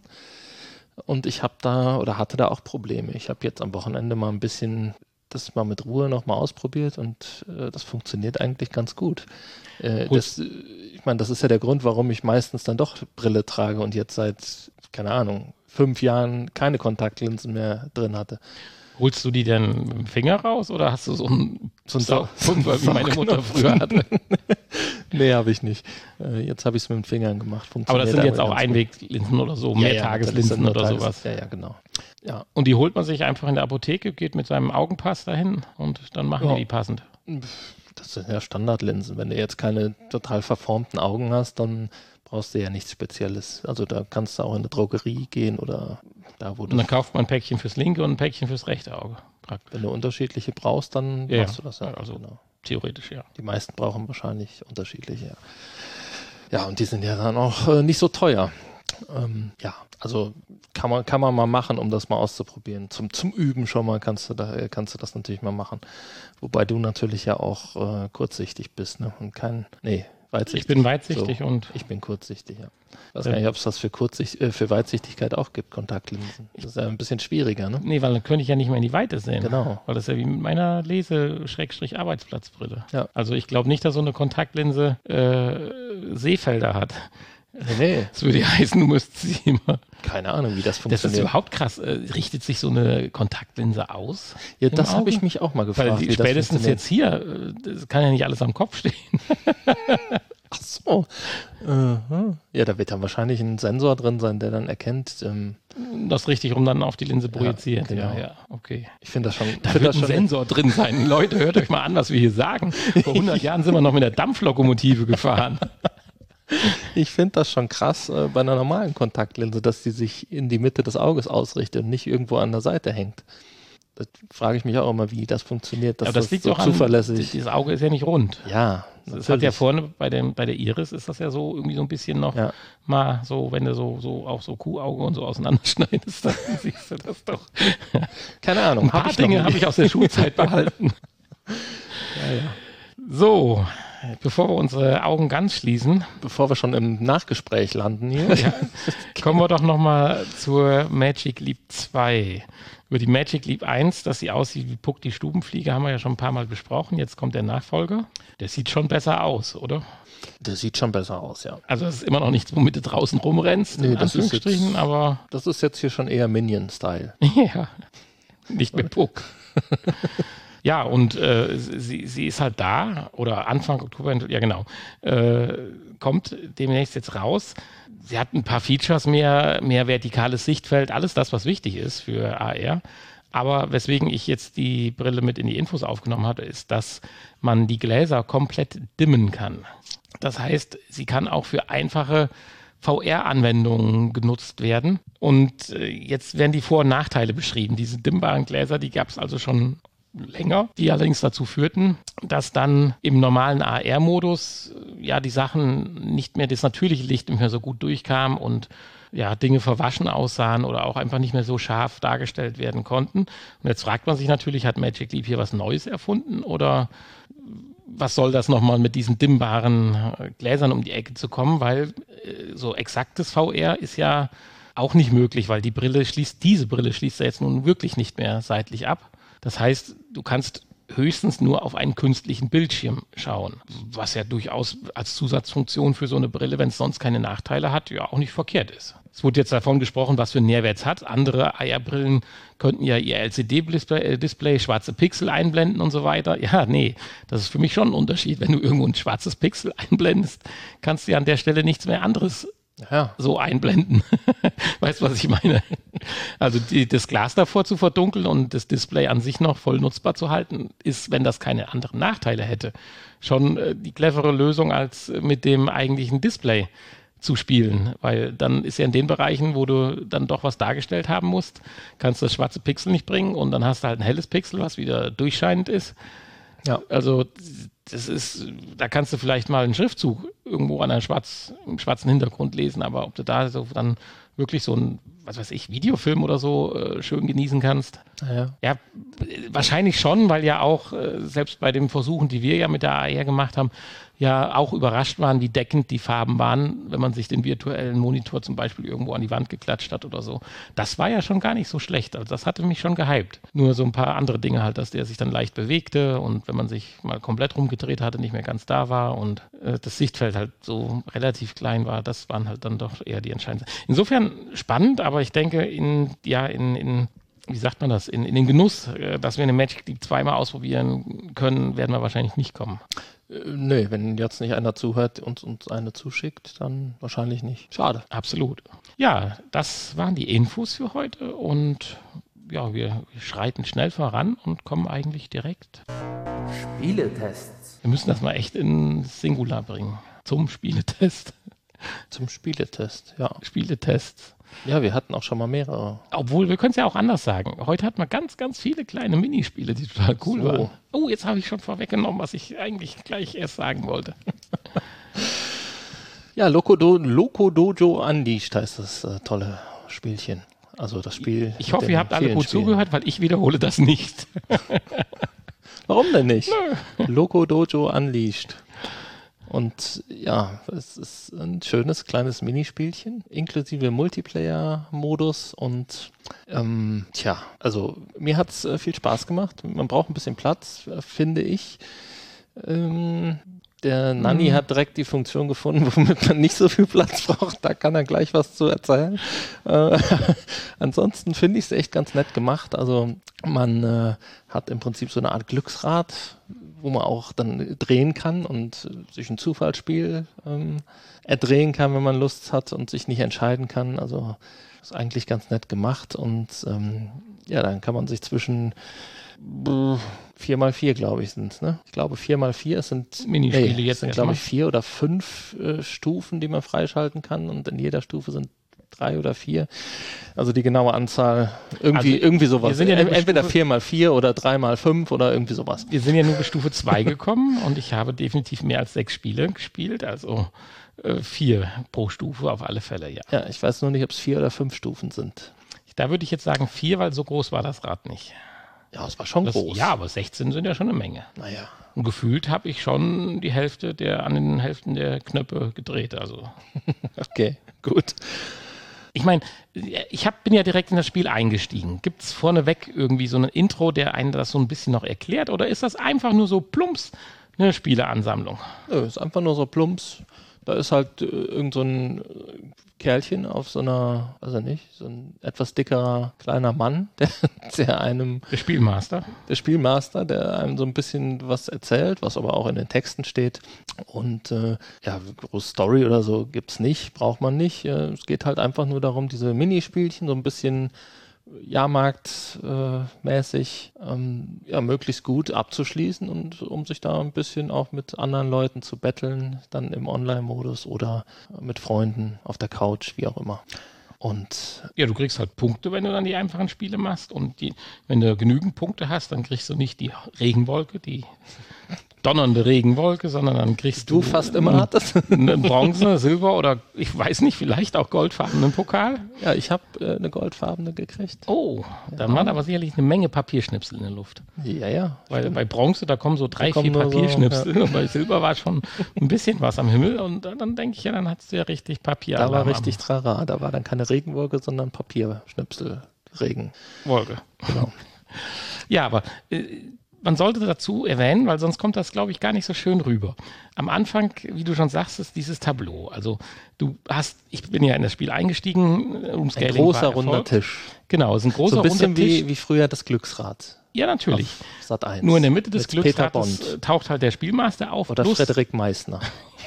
Und ich habe da oder hatte da auch Probleme. Ich habe jetzt am Wochenende mal ein bisschen das mal mit Ruhe nochmal ausprobiert und äh, das funktioniert eigentlich ganz gut. Äh, das, ich meine, das ist ja der Grund, warum ich meistens dann doch Brille trage und jetzt seit, keine Ahnung, fünf Jahren keine Kontaktlinsen mehr drin hatte. Holst du die denn mit dem Finger raus oder hast du so einen so ein Sau- Pulver, wie meine Mutter früher hatte? Nee, habe ich nicht. Äh, jetzt habe ich es mit den Fingern gemacht. Aber das sind damit jetzt auch ganz gut. Einweglinsen oder so, Ja, Mehrtageslinsen ja, oder Tages- sowas. Ja, ja, genau. Ja. Und die holt man sich einfach in der Apotheke, geht mit seinem Augenpass dahin und dann machen Ja. die die passend. Das sind ja Standardlinsen. Wenn du jetzt keine total verformten Augen hast, dann brauchst du ja nichts Spezielles. Also da kannst du auch in eine Drogerie gehen oder da, wo Und du, dann kauft man ein Päckchen fürs linke und ein Päckchen fürs rechte Auge. Praktisch. wenn du unterschiedliche brauchst, dann Ja, machst du das ja. also Genau. theoretisch, ja. Die meisten brauchen wahrscheinlich unterschiedliche. Ja, ja und die sind ja dann auch äh, nicht so teuer. Ähm, ja, also kann man, kann man mal machen, um das mal auszuprobieren. Zum, zum Üben schon mal kannst du, da, kannst du das natürlich mal machen. Wobei du natürlich ja auch äh, kurzsichtig bist, ne? Und kein, nee, weitsichtig. Ich bin weitsichtig so, und ich bin kurzsichtig, ja. Ich weiß Ja. gar nicht, ob es das für, Kurzsicht, äh, für Weitsichtigkeit auch gibt, Kontaktlinsen. Das ist ja ein bisschen schwieriger, ne? nee, weil dann könnte ich ja nicht mehr in die Weite sehen. Genau. Weil das ist ja wie mit meiner Lese-Arbeitsplatzbrille. Ja. Also ich glaube nicht, dass so eine Kontaktlinse äh, Sehfelder hat. Nee, nee, Das würde ja heißen, du müsstest sie immer. keine Ahnung, wie das Das funktioniert. ist überhaupt krass. Äh, richtet sich so eine Kontaktlinse aus? ja, im das habe Auge? ich mich auch mal gefragt. Weil die, wie das spätestens funktioniert. jetzt hier, äh, das kann ja nicht alles am Kopf stehen. Ach so. Aha. Ja, da wird dann wahrscheinlich ein Sensor drin sein, der dann erkennt. Ähm, Das richtig rum dann auf die Linse projiziert. genau. Ja, ja, okay. ich finde das schon. Da find wird das ein schon Sensor drin sein. Leute, hört euch mal an, was wir hier sagen. Vor hundert Jahren sind wir noch mit der Dampflokomotive gefahren. Ich finde das schon krass äh, bei einer normalen Kontaktlinse, dass die sich in die Mitte des Auges ausrichtet und nicht irgendwo an der Seite hängt. Das frage ich mich auch immer, wie das funktioniert. Dass Aber das, das liegt so auch an, zuverlässig. dieses Auge ist ja nicht rund. Ja, Das hat ja vorne bei, dem, bei der Iris ist das ja so irgendwie so ein bisschen noch Ja. mal so, wenn du so, so auch so Kuhauge und so auseinanderschneidest, dann siehst du das doch. Keine Ahnung. Ein paar Dinge habe ich aus der Schulzeit behalten. Ja, ja. So, bevor wir unsere Augen ganz schließen, Bevor wir schon im Nachgespräch landen hier. ja, kommen wir doch noch mal zur Magic Leap zwei. Über die Magic Leap eins, dass sie aussieht wie Puck die Stubenfliege, haben wir ja schon ein paar Mal besprochen. Jetzt kommt der Nachfolger. Der sieht schon besser aus, oder? Das sieht schon besser aus, ja. Also das ist immer noch nichts, womit du draußen rumrennst, Nee, in das ist Anführungsstrichen, jetzt- aber Das ist jetzt hier schon eher Minion-Style. ja, nicht mit Puck. Ja, und äh, sie, sie ist halt da, oder Anfang Oktober, ja genau, äh, kommt demnächst jetzt raus. Sie hat ein paar Features mehr, mehr vertikales Sichtfeld, alles das, was wichtig ist für A R. Aber weswegen ich jetzt die Brille mit in die Infos aufgenommen hatte, ist, dass man die Gläser komplett dimmen kann. Das heißt, sie kann auch für einfache V R-Anwendungen genutzt werden. Und äh, jetzt werden die Vor- und Nachteile beschrieben. Diese dimmbaren Gläser, die gab es also schon länger, die allerdings dazu führten, dass dann im normalen A R-Modus ja die Sachen nicht mehr, das natürliche Licht nicht mehr so gut durchkam und ja, Dinge verwaschen aussahen oder auch einfach nicht mehr so scharf dargestellt werden konnten. Und jetzt fragt man sich natürlich, hat Magic Leap hier was Neues erfunden oder was soll das nochmal mit diesen dimmbaren Gläsern um die Ecke zu kommen, weil äh, so exaktes V R ist ja auch nicht möglich, weil die Brille schließt, diese Brille schließt ja jetzt nun wirklich nicht mehr seitlich ab. Das heißt, du kannst höchstens nur auf einen künstlichen Bildschirm schauen, was ja durchaus als Zusatzfunktion für so eine Brille, wenn es sonst keine Nachteile hat, ja auch nicht verkehrt ist. Es wurde jetzt davon gesprochen, was für einen Nährwert es hat. Andere A R-Brillen könnten ja ihr L C D-Display, äh, Display, schwarze Pixel einblenden und so weiter. Ja, nee, das ist für mich schon ein Unterschied. Wenn du irgendwo ein schwarzes Pixel einblendest, kannst du ja an der Stelle nichts mehr anderes ja. so einblenden. Weißt du, was ich meine? Also die, das Glas davor zu verdunkeln und das Display an sich noch voll nutzbar zu halten, ist, wenn das keine anderen Nachteile hätte, schon äh, die clevere Lösung als mit dem eigentlichen Display zu spielen, weil dann ist ja in den Bereichen, wo du dann doch was dargestellt haben musst, kannst du das schwarze Pixel nicht bringen und dann hast du halt ein helles Pixel, was wieder durchscheinend ist. Ja. Also das ist, da kannst du vielleicht mal einen Schriftzug irgendwo an einem schwarz, einem schwarzen Hintergrund lesen, aber ob du da so dann wirklich so ein, was weiß ich, Videofilm oder so äh, schön genießen kannst. Ja. ja, wahrscheinlich schon, weil ja auch äh, selbst bei den Versuchen, die wir ja mit der A R gemacht haben, ja auch überrascht waren, wie deckend die Farben waren, wenn man sich den virtuellen Monitor zum Beispiel irgendwo an die Wand geklatscht hat oder so. Das war ja schon gar nicht so schlecht. Also das hatte mich schon gehypt. Nur so ein paar andere Dinge halt, dass der sich dann leicht bewegte und wenn man sich mal komplett rumgedreht hatte, nicht mehr ganz da war und äh, das Sichtfeld halt so relativ klein war. Das waren halt dann doch eher die entscheidenden. Insofern spannend, aber ich denke, in, ja, in, in wie sagt man das, in, in den Genuss, äh, dass wir eine Magic Leap zweimal ausprobieren können, werden wir wahrscheinlich nicht kommen. Äh, nee, wenn jetzt nicht einer zuhört und uns eine zuschickt, dann wahrscheinlich nicht. Schade. Absolut. Ja, das waren die Infos für heute und ja, wir, wir schreiten schnell voran und kommen eigentlich direkt. Spieletests. Wir müssen das mal echt in Singular bringen. Zum Spieletest. Zum Spieletest, ja. Spieletests. Ja, wir hatten auch schon mal mehrere. Obwohl, wir können es ja auch anders sagen. Heute hatten wir ganz, ganz viele kleine Minispiele, die total cool so. waren. Oh, jetzt habe ich schon vorweggenommen, was ich eigentlich gleich erst sagen wollte. Ja, Loco, Do- Loco Dojo Unleashed heißt das äh, tolle Spielchen. Also das Spiel. Ich hoffe, ihr habt alle gut Spielen. zugehört, weil ich wiederhole das nicht. Warum denn nicht? Nö. Loco Dojo Unleashed. Und ja, es ist ein schönes kleines Minispielchen, inklusive Multiplayer-Modus und ähm, tja, also mir hat es äh, viel Spaß gemacht. Man braucht ein bisschen Platz, äh, finde ich. Ähm, der Nanni mhm. hat direkt die Funktion gefunden, womit man nicht so viel Platz braucht. Da kann er gleich was zu erzählen. Äh, ansonsten finde ich es echt ganz nett gemacht. Also man äh, hat im Prinzip so eine Art Glücksrad, wo man auch dann drehen kann und sich ein Zufallsspiel ähm, erdrehen kann, wenn man Lust hat und sich nicht entscheiden kann. Also ist eigentlich ganz nett gemacht und ähm, ja, dann kann man sich zwischen vier mal vier, glaube ich, sind es, ne? Ich glaube, vier mal vier sind Minispiele nee, jetzt sind, glaube ich, vier oder fünf äh, Stufen, die man freischalten kann und in jeder Stufe sind drei oder vier. Also die genaue Anzahl, irgendwie, also, irgendwie sowas. Wir sind ja Entweder vier mal vier oder drei mal fünf oder irgendwie sowas. Wir sind ja nur bis Stufe zwei gekommen und ich habe definitiv mehr als sechs Spiele gespielt, also äh, vier pro Stufe auf alle Fälle, ja. Ja, ich weiß nur nicht, ob es vier oder fünf Stufen sind. Da würde ich jetzt sagen vier, weil so groß war das Rad nicht. Ja, es war schon das, groß. Ja, aber sechzehn sind ja schon eine Menge. Naja. Und gefühlt habe ich schon die Hälfte der, an den Hälften der Knöpfe gedreht. Also. Okay, gut. Ich meine, ich hab, bin ja direkt in das Spiel eingestiegen. Gibt es vorneweg irgendwie so ein Intro, der einen das so ein bisschen noch erklärt? Oder ist das einfach nur so plumps eine Spieleansammlung? Nö, ist einfach nur so plumps. Da ist halt äh, irgend so ein Kerlchen auf so einer, weiß ich nicht, so ein etwas dickerer kleiner Mann, der, der einem... Der Spielmaster. Der Spielmaster, der einem so ein bisschen was erzählt, was aber auch in den Texten steht. Und äh, ja, große Story oder so gibt's nicht, braucht man nicht. Äh, es geht halt einfach nur darum, diese Minispielchen so ein bisschen Jahrmarkt-mäßig äh, ähm, ja, möglichst gut abzuschließen und um sich da ein bisschen auch mit anderen Leuten zu betteln, dann im Online-Modus oder mit Freunden auf der Couch, wie auch immer. Und Ja, du kriegst halt Punkte, wenn du dann die einfachen Spiele machst. Und die, wenn du genügend Punkte hast, dann kriegst du nicht die Regenwolke, die donnernde Regenwolke, sondern dann kriegst du du fast immer hattest. einen Bronze, Silber oder ich weiß nicht, vielleicht auch goldfarbenen Pokal. Ja, ich habe äh, eine goldfarbene gekriegt. Oh, dann Ja. waren aber sicherlich eine Menge Papierschnipsel in der Luft. Ja, ja. Weil stimmt. bei Bronze, da kommen so drei, Da vier kommen nur so, Papierschnipsel und bei Silber war schon ein bisschen was am Himmel und dann, dann denke ich, ja, dann hast du ja richtig Papier. Da war richtig Trara. Da war dann keine Regenwolke, sondern Papierschnipsel. Regen. Wolke. Genau. Ja, aber äh, man sollte dazu erwähnen, weil sonst kommt das, glaube ich, gar nicht so schön rüber. Am Anfang, wie du schon sagst, ist dieses Tableau. Also du hast, ich bin ja in das Spiel eingestiegen, Ein großer runder Tisch. Genau, es ist ein großer So ein bisschen runder Tisch. wie, wie früher das Glücksrad. Ja, natürlich. Sat eins. Nur in der Mitte des Mit Peter Glücksrates Bond. äh, taucht halt der Spielmaster auf. Oder plus- Frederik Meissner.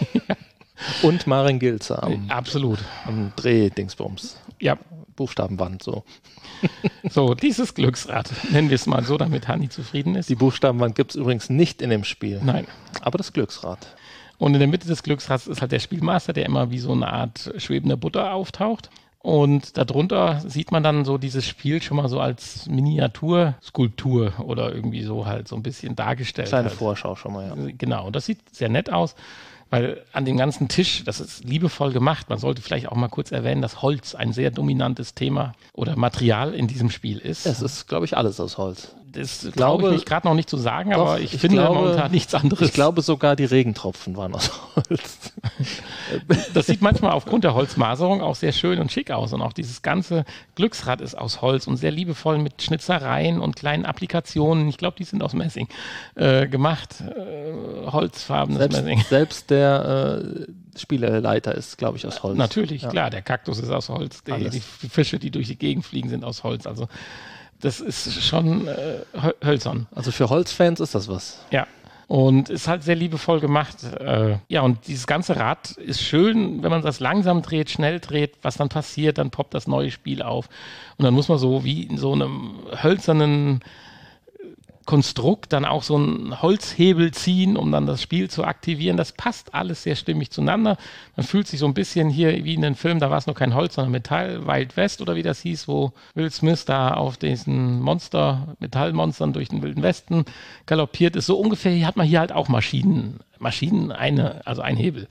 Und Maren Gilzer Äh, am, Absolut. am Dreh-Dingsbums. Ja, Buchstabenwand, so. so, dieses Glücksrad, nennen wir es mal so, damit Hanni zufrieden ist. Die Buchstabenwand gibt es übrigens nicht in dem Spiel. Nein. Aber das Glücksrad. Und in der Mitte des Glücksrads ist halt der Spielmaster, der immer wie so eine Art schwebende Butter auftaucht. Und darunter sieht man dann so dieses Spiel schon mal so als Miniaturskulptur oder irgendwie so halt so ein bisschen dargestellt. Kleine halt. Vorschau schon mal, ja. Genau, und das sieht sehr nett aus, weil an dem ganzen Tisch, das ist liebevoll gemacht. Man sollte vielleicht auch mal kurz erwähnen, dass Holz ein sehr dominantes Thema oder Material in diesem Spiel ist. Es ist, glaube ich, alles aus Holz. Das glaube- glaube ich mich gerade noch nicht zu sagen, Doch, aber ich, ich finde glaube- momentan nichts anderes. Ich glaube sogar, die Regentropfen waren aus Holz. Das sieht manchmal aufgrund der Holzmaserung auch sehr schön und schick aus. Und auch dieses ganze Glücksrad ist aus Holz und sehr liebevoll mit Schnitzereien und kleinen Applikationen. Ich glaube, die sind aus Messing äh, gemacht. Äh, holzfarbenes Messing. Selbst, selbst der äh, Spieleleiter ist, glaube ich, aus Holz. Natürlich, Ja. klar. Der Kaktus ist aus Holz. Die, Alles. die Fische, die durch die Gegend fliegen, sind aus Holz. Also das ist schon äh, hö- hölzern. Also für Holzfans ist das was. Ja. Und ist halt sehr liebevoll gemacht. Äh, ja, und dieses ganze Rad ist schön, wenn man das langsam dreht, schnell dreht, was dann passiert, dann poppt das neue Spiel auf. Und dann muss man so wie in so einem hölzernen Konstrukt dann auch so einen Holzhebel ziehen, um dann das Spiel zu aktivieren. Das passt alles sehr stimmig zueinander. Man fühlt sich so ein bisschen hier wie in den Filmen, da war es noch kein Holz, sondern Metall, Wild West oder wie das hieß, wo Will Smith da auf diesen Monster, Metallmonstern durch den Wilden Westen galoppiert ist. So ungefähr hier hat man hier halt auch Maschinen. Maschinen, eine, also ein Hebel.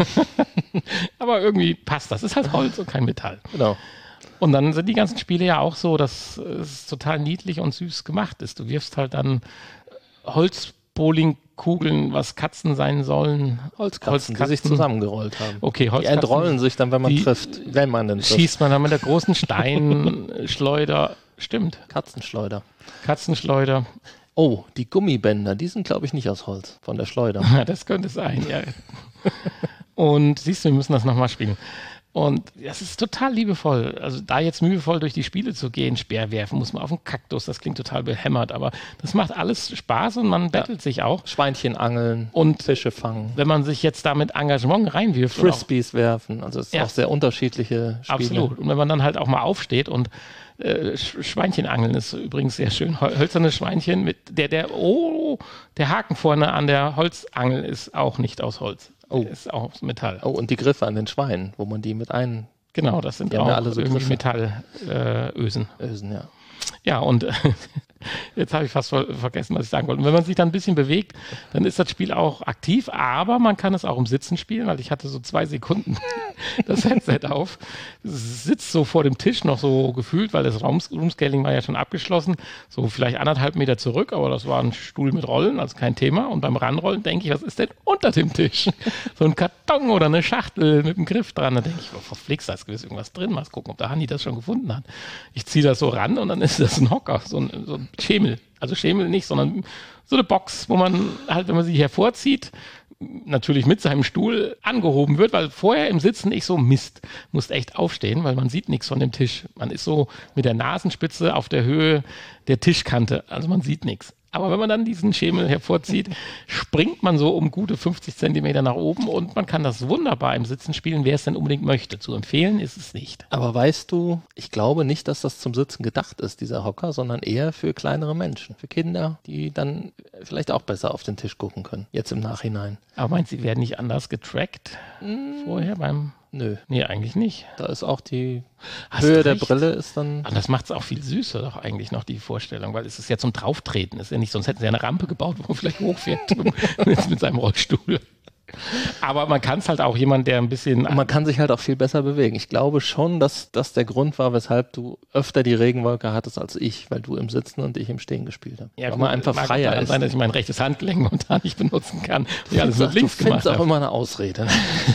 Aber irgendwie passt das. Ist halt Holz und kein Metall. Genau. Und dann sind die ganzen Spiele ja auch so, dass es total niedlich und süß gemacht ist. Du wirfst halt dann Holzbowlingkugeln, was Katzen sein sollen. Holzkatzen, die sich zusammengerollt haben. Okay, Die Holzkatzen. entrollen sich dann, wenn man Die trifft. Wenn man denn trifft. Schießt man dann mit der großen Steinschleuder. Stimmt, Katzenschleuder. Katzenschleuder. Oh, die Gummibänder, die sind, glaube ich, nicht aus Holz, von der Schleuder. Ja, das könnte sein, ja. Und siehst du, wir müssen das nochmal spielen. Und das ist total liebevoll. Also da jetzt mühevoll durch die Spiele zu gehen, Speer werfen, muss man auf den Kaktus, das klingt total behämmert, aber das macht alles Spaß und man bettelt sich auch. Schweinchen angeln Und Fische fangen, wenn man sich jetzt da mit Engagement reinwirft, und auch, Frisbees werfen. Also es sind Ja. auch sehr unterschiedliche Spiele. absolut. Und wenn man dann halt auch mal aufsteht und äh, Sch- Schweinchen angeln ist übrigens sehr schön. Hol- Hölzerne Schweinchen mit der, der, oh, der Haken vorne an der Holzangel ist auch nicht aus Holz. Oh. Ist auch aus Metall. Oh, und die Griffe an den Schweinen, wo man die mit einösen, Genau, das sind Die haben auch ja alle so irgendwie Griffe. Metallösen. ja. Ja, und jetzt habe ich fast ver vergessen, was ich sagen wollte. Und wenn man sich dann ein bisschen bewegt, dann ist das Spiel auch aktiv, aber man kann es auch im Sitzen spielen, weil ich hatte so zwei Sekunden das Headset auf. Es sitzt so vor dem Tisch noch so gefühlt, weil das Raum Roomscaling war ja schon abgeschlossen, so vielleicht anderthalb Meter zurück, aber das war ein Stuhl mit Rollen, also kein Thema. Und beim Ranrollen denke ich, was ist denn unter dem Tisch? So ein Karton oder eine Schachtel mit einem Griff dran. Da denke ich, oh, verflixt, da ist gewiss irgendwas drin. Mal gucken, ob der Hanni das schon gefunden hat. Ich ziehe das so ran und dann ist das ein Hocker, so ein, so ein Schemel. Also Schemel nicht, sondern so eine Box, wo man halt, wenn man sie hervorzieht, natürlich mit seinem Stuhl angehoben wird, weil vorher im Sitzen ich so, Mist, musst echt aufstehen, weil man sieht nichts von dem Tisch. Man ist so mit der Nasenspitze auf der Höhe der Tischkante, also man sieht nichts. Aber wenn man dann diesen Schemel hervorzieht, springt man so um gute fünfzig Zentimeter nach oben und man kann das wunderbar im Sitzen spielen, wer es denn unbedingt möchte. Zu empfehlen ist es nicht. Aber weißt du, ich glaube nicht, dass das zum Sitzen gedacht ist, dieser Hocker, sondern eher für kleinere Menschen, für Kinder, die dann vielleicht auch besser auf den Tisch gucken können, jetzt im Nachhinein. Aber meint, sie werden nicht anders getrackt vorher beim... Nö. Nee, eigentlich nicht. Da ist auch die Hast Höhe du der recht. Brille ist dann... Und das macht es auch viel süßer doch eigentlich noch, die Vorstellung, weil es ist ja zum Drauftreten. Es ist ja nicht, sonst hätten sie ja eine Rampe gebaut, wo man vielleicht hochfährt mit, mit seinem Rollstuhl. Aber man kann es halt auch jemand, der ein bisschen... Und man kann sich halt auch viel besser bewegen. Ich glaube schon, dass das der Grund war, weshalb du öfter die Regenwolke hattest als ich, weil du im Sitzen und ich im Stehen gespielt habe. Ja, weil gut, man einfach mag freier daran ist. sein, dass ich mein rechtes Handgelenk momentan nicht benutzen kann. Ich alles mit Ach, links du gemacht findest auch habe. immer eine Ausrede.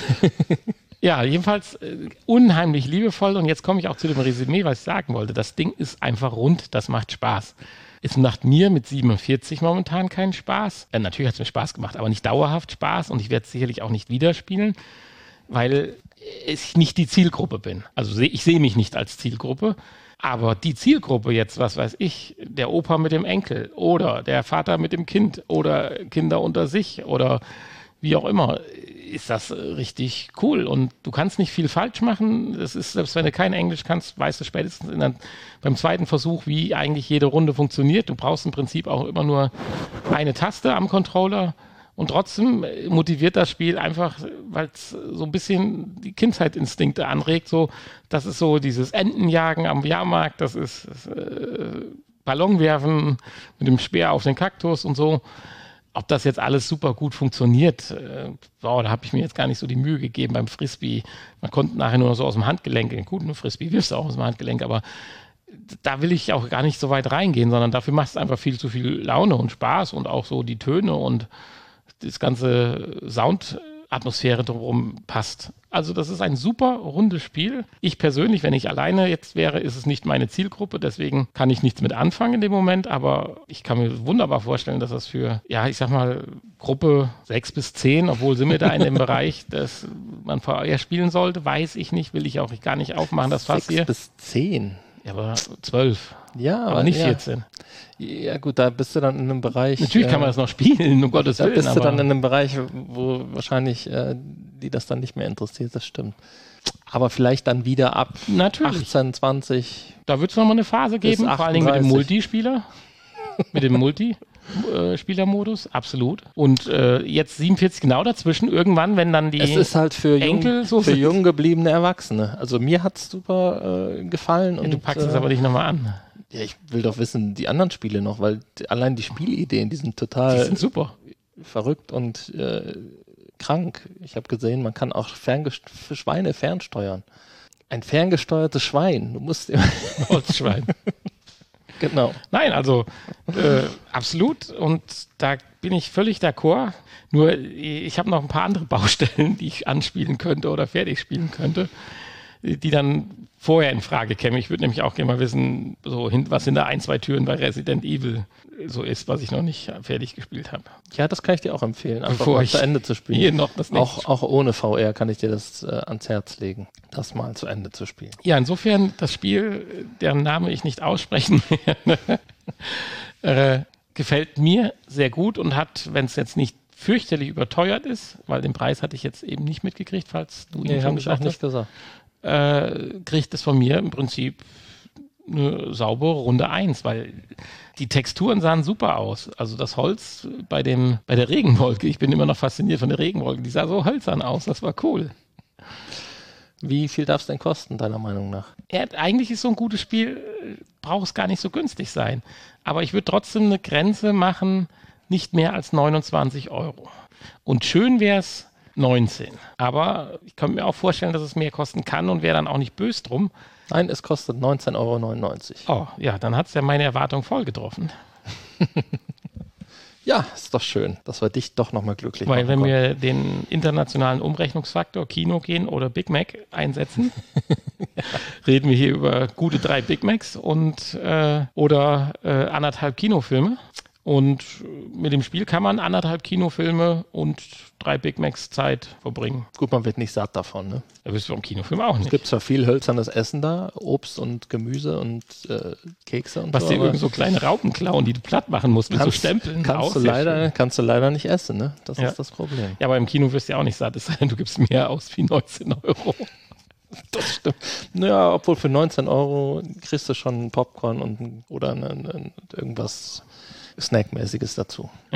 Ja, jedenfalls äh, unheimlich liebevoll. Und jetzt komme ich auch zu dem Resümee, was ich sagen wollte. Das Ding ist einfach rund, das macht Spaß. Es macht mir mit siebenundvierzig momentan keinen Spaß. Äh, natürlich hat es mir Spaß gemacht, aber nicht dauerhaft Spaß. Und ich werde es sicherlich auch nicht wieder spielen, weil ich nicht die Zielgruppe bin. Also seh, ich sehe mich nicht als Zielgruppe. Aber die Zielgruppe jetzt, was weiß ich, der Opa mit dem Enkel oder der Vater mit dem Kind oder Kinder unter sich oder wie auch immer, ist das richtig cool. Und du kannst nicht viel falsch machen. Das ist, selbst wenn du kein Englisch kannst, weißt du spätestens in der, beim zweiten Versuch, wie eigentlich jede Runde funktioniert. Du brauchst im Prinzip auch immer nur eine Taste am Controller. Und trotzdem motiviert das Spiel einfach, weil es so ein bisschen die Kindheitsinstinkte anregt. So, das ist so dieses Entenjagen am Jahrmarkt, das ist äh, Ballonwerfen mit dem Speer auf den Kaktus und so. Ob das jetzt alles super gut funktioniert, äh, wow, da habe ich mir jetzt gar nicht so die Mühe gegeben beim Frisbee. Man konnte nachher nur so aus dem Handgelenk, gut, ein Frisbee wirfst du auch aus dem Handgelenk, aber da will ich auch gar nicht so weit reingehen, sondern dafür macht es einfach viel zu viel Laune und Spaß und auch so die Töne und das ganze Soundatmosphäre drumherum passt. Also das ist ein super rundes Spiel. Ich persönlich, wenn ich alleine jetzt wäre, ist es nicht meine Zielgruppe, deswegen kann ich nichts mit anfangen in dem Moment, aber ich kann mir wunderbar vorstellen, dass das für, ja, ich sag mal, Gruppe sechs bis zehn, obwohl sind wir da in dem Bereich, dass man V R spielen sollte, weiß ich nicht, will ich auch gar nicht aufmachen, das Fass hier. sechs bis zehn. Ja, aber zwölf. Ja, aber nicht ja. vierzehn. Ja gut, da bist du dann in einem Bereich... Natürlich kann man das noch spielen, um Gottes Da Willen. bist du aber dann in einem Bereich, wo wahrscheinlich äh, die das dann nicht mehr interessiert, das stimmt. Aber vielleicht dann wieder ab Natürlich. achtzehn, zwanzig. Da wird es nochmal eine Phase Bis geben, vor allen Dingen mit dem achtunddreißig. Multispieler. mit dem Multispielermodus, absolut. Und äh, jetzt siebenundvierzig genau dazwischen, irgendwann, wenn dann die Es ist halt für Enkel jung, so für sind. jung gebliebene Erwachsene. Also mir hat es super äh, gefallen. Ja, und du packst äh, es aber nicht nochmal an. Ja, ich will doch wissen, die anderen Spiele noch, weil die, allein die Spielideen, die sind total Die sind super. verrückt und äh, krank. Ich habe gesehen, man kann auch ferngest- für Schweine fernsteuern. Ein ferngesteuertes Schwein. Du musst immer Holzschwein. genau. Nein, also äh, absolut. Und da bin ich völlig d'accord. Nur ich habe noch ein paar andere Baustellen, die ich anspielen könnte oder fertig spielen könnte, die dann vorher in Frage kämen. Ich würde nämlich auch gerne mal wissen, so hin, was hinter ein, zwei Türen bei Resident Evil so ist, was ich noch nicht fertig gespielt habe. Ja, das kann ich dir auch empfehlen, einfach Bevor mal ich zu Ende zu spielen. Hier noch das nächste. Auch, auch ohne V R kann ich dir das äh, ans Herz legen, das mal zu Ende zu spielen. Ja, insofern das Spiel, deren Name ich nicht aussprechen werde, äh, gefällt mir sehr gut und hat, wenn es jetzt nicht fürchterlich überteuert ist, weil den Preis hatte ich jetzt eben nicht mitgekriegt, falls du ihn Nee, schon habe ich auch gesagt nicht hast, gesagt. äh, kriegt es von mir im Prinzip eine saubere Runde eins, weil die Texturen sahen super aus. Also das Holz bei, dem, bei der Regenwolke, ich bin immer noch fasziniert von der Regenwolke, die sah so hölzern aus, das war cool. Wie viel darf es denn kosten, deiner Meinung nach? Ja, eigentlich ist so ein gutes Spiel, äh, braucht es gar nicht so günstig sein. Aber ich würde trotzdem eine Grenze machen, nicht mehr als neunundzwanzig Euro. Und schön wäre es neunzehn. Aber ich kann mir auch vorstellen, dass es mehr kosten kann und wäre dann auch nicht böse drum. Nein, es kostet neunzehn Euro neunundneunzig. Oh, ja, dann hat es ja meine Erwartung voll getroffen. Ja, ist doch schön, dass wir dich doch nochmal glücklich Weil machen wenn konnten. wir den internationalen Umrechnungsfaktor Kino gehen oder Big Mac einsetzen, reden wir hier über gute drei Big Macs und äh, oder äh, anderthalb Kinofilme. Und mit dem Spiel kann man anderthalb Kinofilme und drei Big Macs Zeit verbringen. Gut, man wird nicht satt davon, ne? Da wirst du vom Kinofilm auch Es nicht. gibt zwar viel hölzernes Essen da, Obst und Gemüse und äh, Kekse und Was so, dir aber irgend so kleine Raupen klauen, die du platt machen musst mit so kannst, Stempeln. kannst, Auch du sehr leider, schön. kannst du leider nicht essen, ne? Das Ja. ist das Problem. Ja, aber im Kino wirst du ja auch nicht satt, es sei denn, du gibst mehr aus wie neunzehn Euro. Das stimmt. Naja, obwohl für neunzehn Euro kriegst du schon ein Popcorn und ein, oder ein, ein, irgendwas Snackmäßiges dazu. Ja.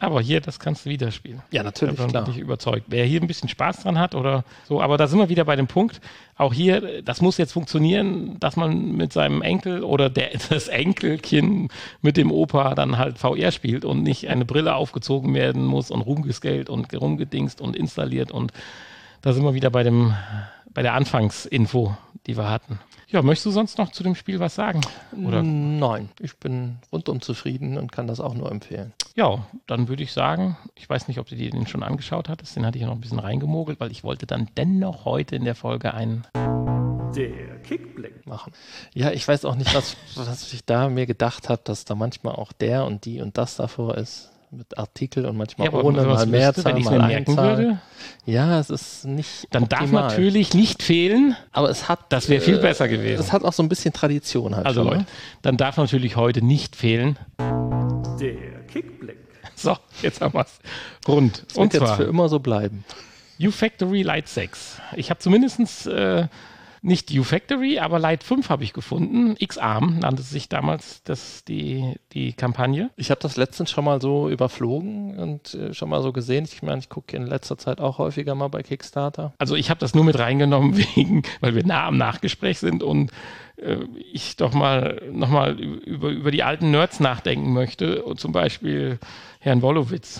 Aber hier, das kannst du wieder spielen. Ja, natürlich, da bin klar. ich überzeugt. Wer hier ein bisschen Spaß dran hat oder so, aber da sind wir wieder bei dem Punkt, auch hier, das muss jetzt funktionieren, dass man mit seinem Enkel oder der, das Enkelkind mit dem Opa dann halt V R spielt und nicht eine Brille aufgezogen werden muss und rumgescaled und rumgedingst und installiert und da sind wir wieder bei dem, bei der Anfangsinfo, die wir hatten. Ja, möchtest du sonst noch zu dem Spiel was sagen? Oder? Nein, ich bin rundum zufrieden und kann das auch nur empfehlen. Ja, dann würde ich sagen, ich weiß nicht, ob du dir den schon angeschaut hattest, den hatte ich ja noch ein bisschen reingemogelt, weil ich wollte dann dennoch heute in der Folge einen Der Kickblick. machen. Ja, ich weiß auch nicht, was, was ich da mir gedacht habe, dass da manchmal auch der und die und das davor ist. Mit Artikel und manchmal Ja, aber ohne, was mal wüsste, Mehrzahl, wenn ich es mir mal merken Einzahl. würde, Ja, es ist nicht dann darf optimal. natürlich nicht fehlen, Aber es hat... das wäre viel äh, besser gewesen. Es hat auch so ein bisschen Tradition halt Also schon, Leute, ne? dann darf natürlich heute nicht fehlen. Der Kickblick. So, jetzt haben wir es rund. Das Und wird jetzt für zwar immer so bleiben. U-Factory Lite sechs. Ich habe zumindest äh, nicht U-Factory, aber Lite fünf habe ich gefunden. X-Arm nannte sich damals das, die, die Kampagne. Ich habe das letztens schon mal so überflogen und äh, schon mal so gesehen. Ich meine, ich gucke in letzter Zeit auch häufiger mal bei Kickstarter. Also ich habe das nur mit reingenommen, wegen, weil wir nah am Nachgespräch sind und äh, ich doch mal nochmal über, über die alten Nerds nachdenken möchte. Und zum Beispiel Herrn Wolowitz.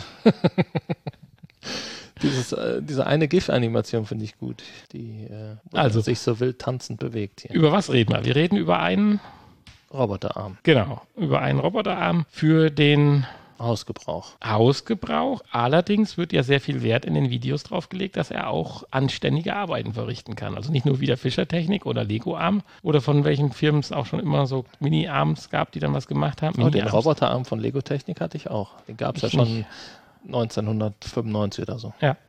Dieses, äh, diese eine GIF-Animation finde ich gut, die äh, wo Also. er sich so wild tanzend bewegt hier. Über was reden wir? Wir reden über einen, Roboterarm, genau, über einen Roboterarm für den Hausgebrauch. Hausgebrauch. Allerdings wird ja sehr viel Wert in den Videos drauf gelegt, dass er auch anständige Arbeiten verrichten kann. Also nicht nur wie der Fischertechnik oder Lego-Arm oder von welchen Firmen es auch schon immer so Mini-Arms gab, die dann was gemacht haben. Oh, den Mini-Arms. Roboterarm von Lego Technik hatte ich auch. Den gab es ja Ich schon nicht. neunzehnhundertfünfundneunzig oder so. Ja.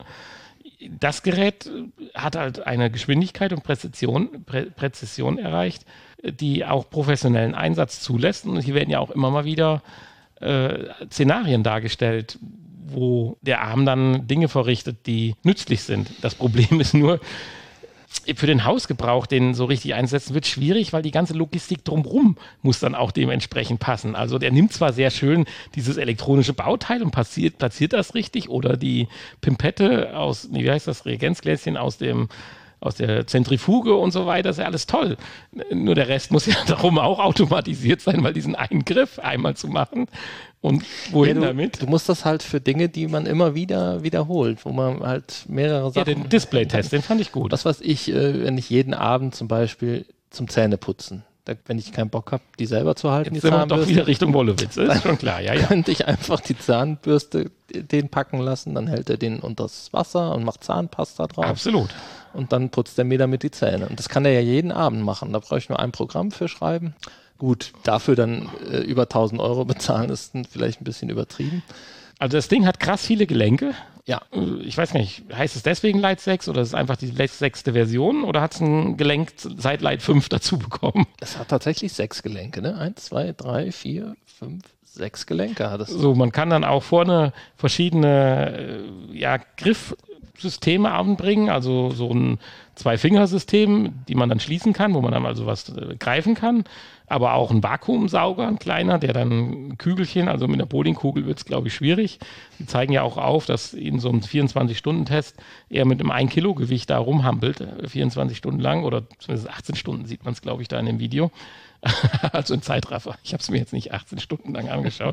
Das Gerät hat halt eine Geschwindigkeit und Präzision, Prä Präzision erreicht, die auch professionellen Einsatz zulässt. Und hier werden ja auch immer mal wieder äh, Szenarien dargestellt, wo der Arm dann Dinge verrichtet, die nützlich sind. Das Problem ist nur, für den Hausgebrauch, den so richtig einsetzen, wird schwierig, weil die ganze Logistik drumherum muss dann auch dementsprechend passen. Also der nimmt zwar sehr schön dieses elektronische Bauteil und platziert, platziert das richtig oder die Pimpette aus, nee, wie heißt das, Reagenzgläschen aus dem aus der Zentrifuge und so weiter, ist ja alles toll. Nur der Rest muss ja darum auch automatisiert sein, weil diesen Eingriff einmal zu machen und wohin Ja, du, damit? du musst das halt für Dinge, die man immer wieder wiederholt, wo man halt mehrere Ja, Sachen... den Display-Test, den fand ich gut. Was weiß ich, äh, wenn ich jeden Abend zum Beispiel zum Zähneputzen, da, wenn ich keinen Bock habe, die selber zu halten, Jetzt die sind wir doch Zahnbürste, wieder Richtung Wollowitz, ist schon klar, ja, ja. könnte ich einfach die Zahnbürste den packen lassen, dann hält er den unters Wasser und macht Zahnpasta drauf. Absolut. Und dann putzt er mir damit die Zähne. Und das kann er ja jeden Abend machen. Da brauche ich nur ein Programm für schreiben. Gut, dafür dann äh, über tausend Euro bezahlen, ist dann vielleicht ein bisschen übertrieben. Also das Ding hat krass viele Gelenke. Ja, Äh, Ich weiß nicht, heißt es deswegen Lite sechs oder ist es einfach die sechste Version oder hat es ein Gelenk seit Lite fünf dazu bekommen? es hat tatsächlich sechs Gelenke. Ne? Eins, zwei, drei, vier, fünf, sechs Gelenke hat es. So, man kann dann auch vorne verschiedene äh, ja, Griffsysteme anbringen, also so ein Zwei-Finger-System, die man dann schließen kann, wo man dann also was äh, greifen kann, aber auch ein Vakuumsauger, ein kleiner, der dann ein Kügelchen, also mit einer Bowlingkugel wird es, glaube ich, schwierig. Die zeigen ja auch auf, dass in so einem vierundzwanzig-Stunden-Test er mit einem ein Kilo Gewicht da rumhampelt, äh, vierundzwanzig Stunden lang oder zumindest achtzehn Stunden sieht man es, glaube ich, da in dem Video. Also ein Zeitraffer. Ich habe es mir jetzt nicht achtzehn Stunden lang angeschaut.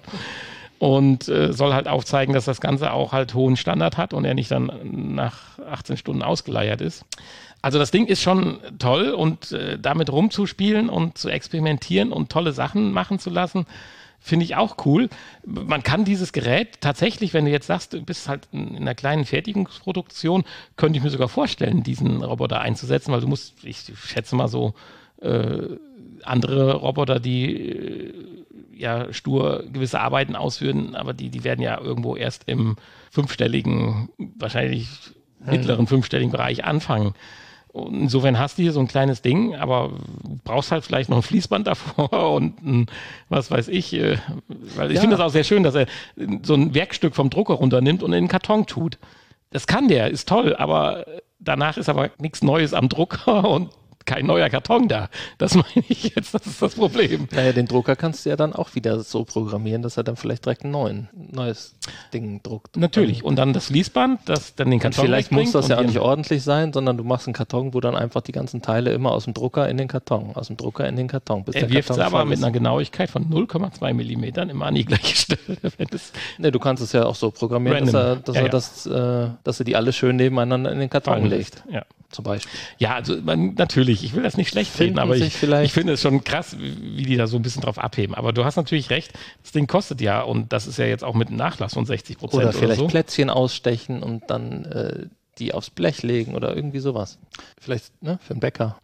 Und äh, soll halt aufzeigen, dass das Ganze auch halt hohen Standard hat und er nicht dann nach achtzehn Stunden ausgeleiert ist. Also das Ding ist schon toll und äh, damit rumzuspielen und zu experimentieren und tolle Sachen machen zu lassen, finde ich auch cool. Man kann dieses Gerät tatsächlich, wenn du jetzt sagst, du bist halt in einer kleinen Fertigungsproduktion, könnte ich mir sogar vorstellen, diesen Roboter einzusetzen, weil du musst, ich schätze mal so, äh, andere Roboter, die äh, ja stur gewisse Arbeiten ausführen, aber die, die werden ja irgendwo erst im fünfstelligen, wahrscheinlich mittleren fünfstelligen Bereich anfangen. Und insofern hast du hier so ein kleines Ding, aber brauchst halt vielleicht noch ein Fließband davor und ein, was weiß ich, äh, weil ich Ja. finde das auch sehr schön, dass er so ein Werkstück vom Drucker runternimmt und in den Karton tut. Das kann der, ist toll, aber danach ist aber nichts Neues am Drucker und kein neuer Karton da. Das meine ich jetzt, das ist das Problem. Naja, den Drucker kannst du ja dann auch wieder so programmieren, dass er dann vielleicht direkt ein neuen, neues Ding druckt. Natürlich. Und dann das Fließband, das dann den Karton und vielleicht muss das ja auch die- nicht ordentlich sein, sondern du machst einen Karton, wo dann einfach die ganzen Teile immer aus dem Drucker in den Karton, aus dem Drucker in den Karton. Bis Er der wirft es Karton aber voll mit ist. einer Genauigkeit von null Komma zwei Millimetern immer an die gleiche Stelle. Wenn das Nee, du kannst es ja auch so programmieren, dass Random. er, dass, Ja, er ja. Das, äh, dass er die alle schön nebeneinander in den Karton fallen legt. lässt. Ja. Zum Beispiel. Ja, also man, natürlich, ich will das nicht schlecht Finden reden, aber sich ich, vielleicht- ich finde es schon krass, wie wie die da so ein bisschen drauf abheben. Aber du hast natürlich recht, das Ding kostet ja, und das ist ja jetzt auch mit einem Nachlass von sechzig Prozent Oder oder, vielleicht so. Plätzchen ausstechen und dann äh, die aufs Blech legen oder irgendwie sowas. Vielleicht ne, für einen Bäcker.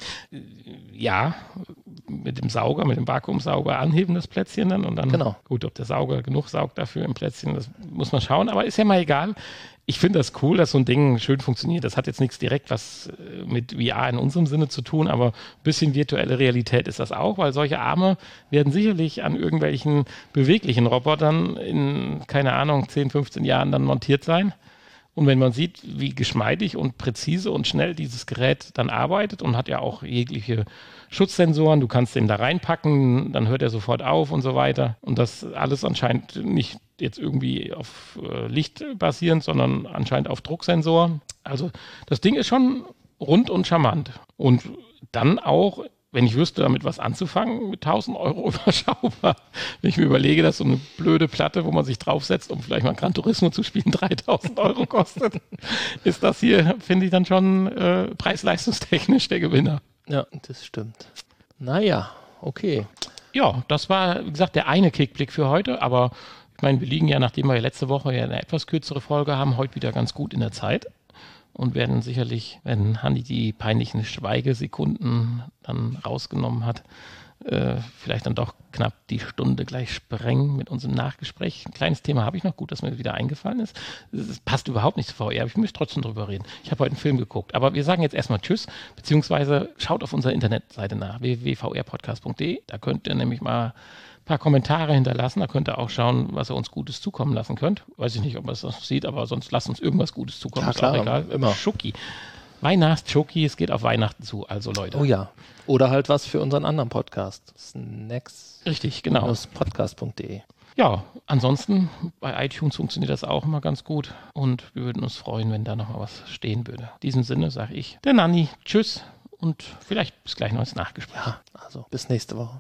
Ja, mit dem Sauger, mit dem Vakuumsauger anheben das Plätzchen dann und dann, Genau. gut, ob der Sauger genug saugt dafür im Plätzchen, das muss man schauen, aber ist ja mal egal. Ich finde das cool, dass so ein Ding schön funktioniert. Das hat jetzt nichts direkt was äh, mit V R in unserem Sinne zu tun, aber ein bisschen virtuelle Realität ist das auch, weil solche Arme werden sicherlich an irgendwelchen beweglichen Robotern in, keine Ahnung, zehn, fünfzehn Jahren dann montiert sein. Und wenn man sieht, wie geschmeidig und präzise und schnell dieses Gerät dann arbeitet und hat ja auch jegliche Schutzsensoren, du kannst den da reinpacken, dann hört er sofort auf und so weiter. Und das alles anscheinend nicht jetzt irgendwie auf äh, Licht basierend, sondern anscheinend auf Drucksensoren. Also das Ding ist schon rund und charmant. Und dann auch, wenn ich wüsste, damit was anzufangen, mit tausend Euro überschaubar. Wenn ich mir überlege, dass so eine blöde Platte, wo man sich draufsetzt, um vielleicht mal Gran Turismo zu spielen, dreitausend Euro kostet, ist das hier, finde ich, dann schon äh, preis-leistungstechnisch der Gewinner. Ja, das stimmt. Naja, okay. Ja, das war, wie gesagt, der eine Kickblick für heute, aber ich meine, wir liegen ja, nachdem wir ja letzte Woche ja eine etwas kürzere Folge haben, heute wieder ganz gut in der Zeit und werden sicherlich, wenn Hanni die peinlichen Schweigesekunden dann rausgenommen hat, äh, vielleicht dann doch knapp die Stunde gleich sprengen mit unserem Nachgespräch. Ein kleines Thema habe ich noch, gut, dass mir wieder eingefallen ist. Es passt überhaupt nicht zu V R, aber ich möchte trotzdem drüber reden. Ich habe heute einen Film geguckt, aber wir sagen jetzt erstmal Tschüss, beziehungsweise schaut auf unserer Internetseite nach, w w w punkt v r podcast punkt d e. Da könnt ihr nämlich mal ein paar Kommentare hinterlassen, da könnt ihr auch schauen, was ihr uns Gutes zukommen lassen könnt. Weiß ich nicht, ob man das sieht, aber sonst lasst uns irgendwas Gutes zukommen. Ja, ist klar, auch egal. immer. Schoki. Weihnachts-Schoki, es geht auf Weihnachten zu, also Leute. Oh ja. Oder halt was für unseren anderen Podcast. Snacks. Richtig, genau. podcast punkt d e. Ja, ansonsten bei iTunes funktioniert das auch immer ganz gut und wir würden uns freuen, wenn da noch mal was stehen würde. In diesem Sinne sage ich der Nanni, tschüss und vielleicht bis gleich noch ins Nachgespräch. Ja, also bis nächste Woche.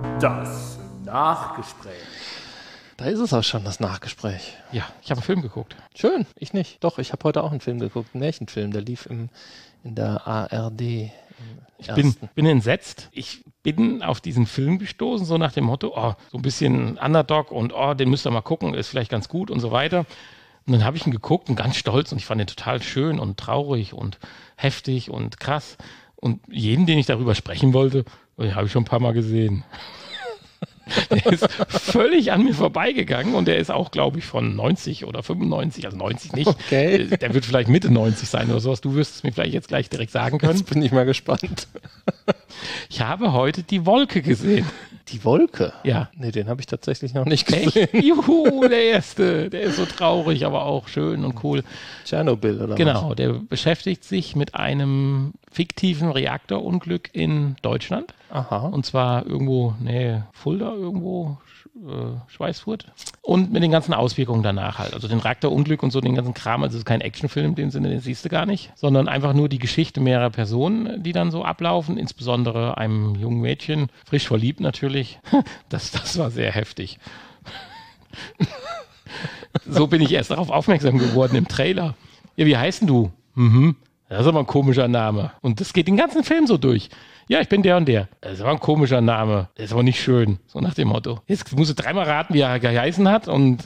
Das Nachgespräch. Da ist es auch schon, das Nachgespräch. Ja, ich habe einen Film geguckt. Schön, ich nicht. Doch, ich habe heute auch einen Film geguckt, einen Märchenfilm, der lief im, in der A R D. Ich bin, bin entsetzt. Ich bin auf diesen Film gestoßen, so nach dem Motto, oh, so ein bisschen Underdog und oh, den müsst ihr mal gucken, ist vielleicht ganz gut und so weiter. Und dann habe ich ihn geguckt und ganz stolz und ich fand ihn total schön und traurig und heftig und krass. Und jeden, den ich darüber sprechen wollte, den habe ich schon ein paar Mal gesehen. Der ist völlig an mir vorbeigegangen und der ist auch, glaube ich, von neunzig oder fünfundneunzig, also neunzig nicht. Okay. Der wird vielleicht Mitte neunzig sein oder sowas. Du wirst es mir vielleicht jetzt gleich direkt sagen können. Jetzt bin ich mal gespannt. Ich habe heute die Wolke gesehen. Die Wolke? Ja. Nee, den habe ich tatsächlich noch nicht gesehen. Echt? Juhu, der erste. Der ist so traurig, aber auch schön und cool. Tschernobyl oder Genau, der beschäftigt sich mit einem fiktiven Reaktorunglück in Deutschland. was? Aha. Und zwar irgendwo, nee, Fulda, irgendwo, äh, Schweißfurt. Und mit den ganzen Auswirkungen danach halt. Also den Reaktorunglück und so, den ganzen Kram. Also es ist kein Actionfilm in dem Sinne, den siehst du gar nicht. Sondern einfach nur die Geschichte mehrerer Personen, die dann so ablaufen. Insbesondere einem jungen Mädchen, frisch verliebt natürlich. Das, das war sehr heftig. So bin ich erst darauf aufmerksam geworden im Trailer. Ja, wie heißt denn du? Mhm. Das ist aber ein komischer Name. Und das geht den ganzen Film so durch. Ja, ich bin der und der. Das ist aber ein komischer Name. Der ist aber nicht schön. So nach dem Motto. Jetzt musst du dreimal raten, wie er geheißen hat und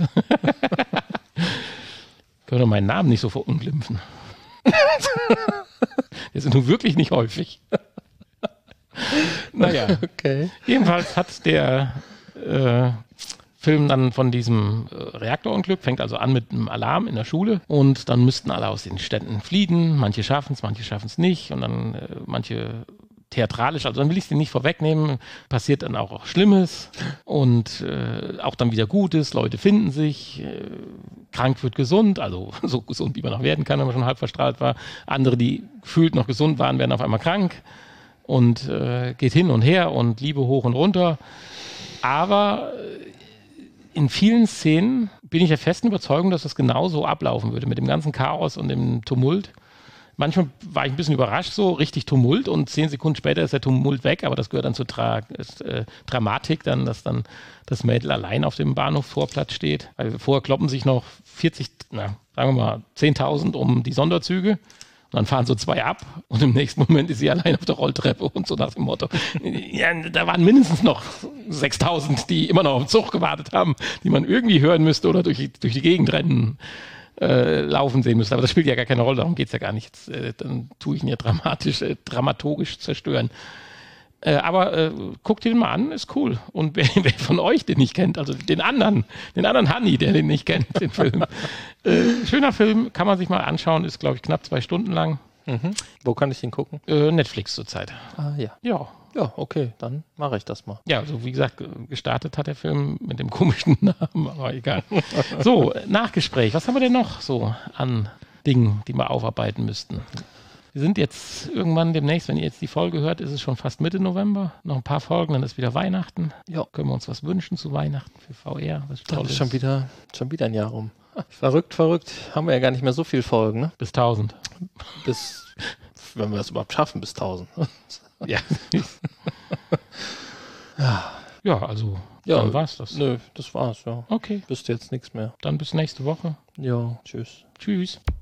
können wir meinen Namen nicht so verunglimpfen. Der ist nun wirklich nicht häufig. Naja. Okay. Jedenfalls hat der äh, Film dann von diesem äh, Reaktorunglück, fängt also an mit einem Alarm in der Schule und dann müssten alle aus den Städten fliehen. Manche schaffen es, manche schaffen es nicht und dann äh, manche theatralisch, also dann will ich es dir nicht vorwegnehmen, passiert dann auch Schlimmes und äh, auch dann wieder Gutes, Leute finden sich, äh, krank wird gesund, also so gesund, wie man noch werden kann, wenn man schon halb verstrahlt war. Andere, die gefühlt noch gesund waren, werden auf einmal krank. und äh, geht hin und her und Liebe hoch und runter. Aber in vielen Szenen bin ich der festen Überzeugung, dass das genauso ablaufen würde, mit dem ganzen Chaos und dem Tumult. Manchmal war ich ein bisschen überrascht, so richtig Tumult und zehn Sekunden später ist der Tumult weg, aber das gehört dann zur Tra- ist, äh, Dramatik, dann, dass dann das Mädel allein auf dem Bahnhofsvorplatz steht. Also vorher kloppen sich noch vierzig, na, sagen wir mal zehntausend um die Sonderzüge und dann fahren so zwei ab und im nächsten Moment ist sie allein auf der Rolltreppe und so nach dem Motto. Ja, da waren mindestens noch sechstausend, die immer noch auf den Zug gewartet haben, die man irgendwie hören müsste oder durch, durch die Gegend rennen. Äh, laufen sehen müssen. Aber das spielt ja gar keine Rolle, darum geht es ja gar nicht. Jetzt, äh, dann tue ich ihn ja dramatisch, äh, dramaturgisch zerstören. Äh, aber äh, guckt ihn mal an, ist cool. Und wer, wer von euch den nicht kennt, also den anderen, den anderen Hanni, der den nicht kennt, den Film. äh, schöner Film, kann man sich mal anschauen, ist glaube ich knapp zwei Stunden lang. Mhm. Wo kann ich den gucken? Äh, Netflix zurzeit. Ah ja. Ja. Ja, okay, dann mache ich das mal. Ja, also wie gesagt, gestartet hat der Film mit dem komischen Namen, aber egal. So, Nachgespräch. Was haben wir denn noch so an Dingen, die wir aufarbeiten müssten? Wir sind jetzt irgendwann demnächst, wenn ihr jetzt die Folge hört, ist es schon fast Mitte November. Noch ein paar Folgen, dann ist wieder Weihnachten. Ja, können wir uns was wünschen zu Weihnachten für V R? Was Dann Tolles? ist schon wieder, schon wieder ein Jahr rum. Verrückt, verrückt. Haben wir ja gar nicht mehr so viele Folgen, ne? Bis tausend. Bis, wenn wir es überhaupt schaffen, bis tausend. Ja. Ja. Ja, also, Ja, dann war's das. Nö, das war's, ja. Okay, Bist jetzt nichts mehr. dann bis nächste Woche. Ja, tschüss. Tschüss.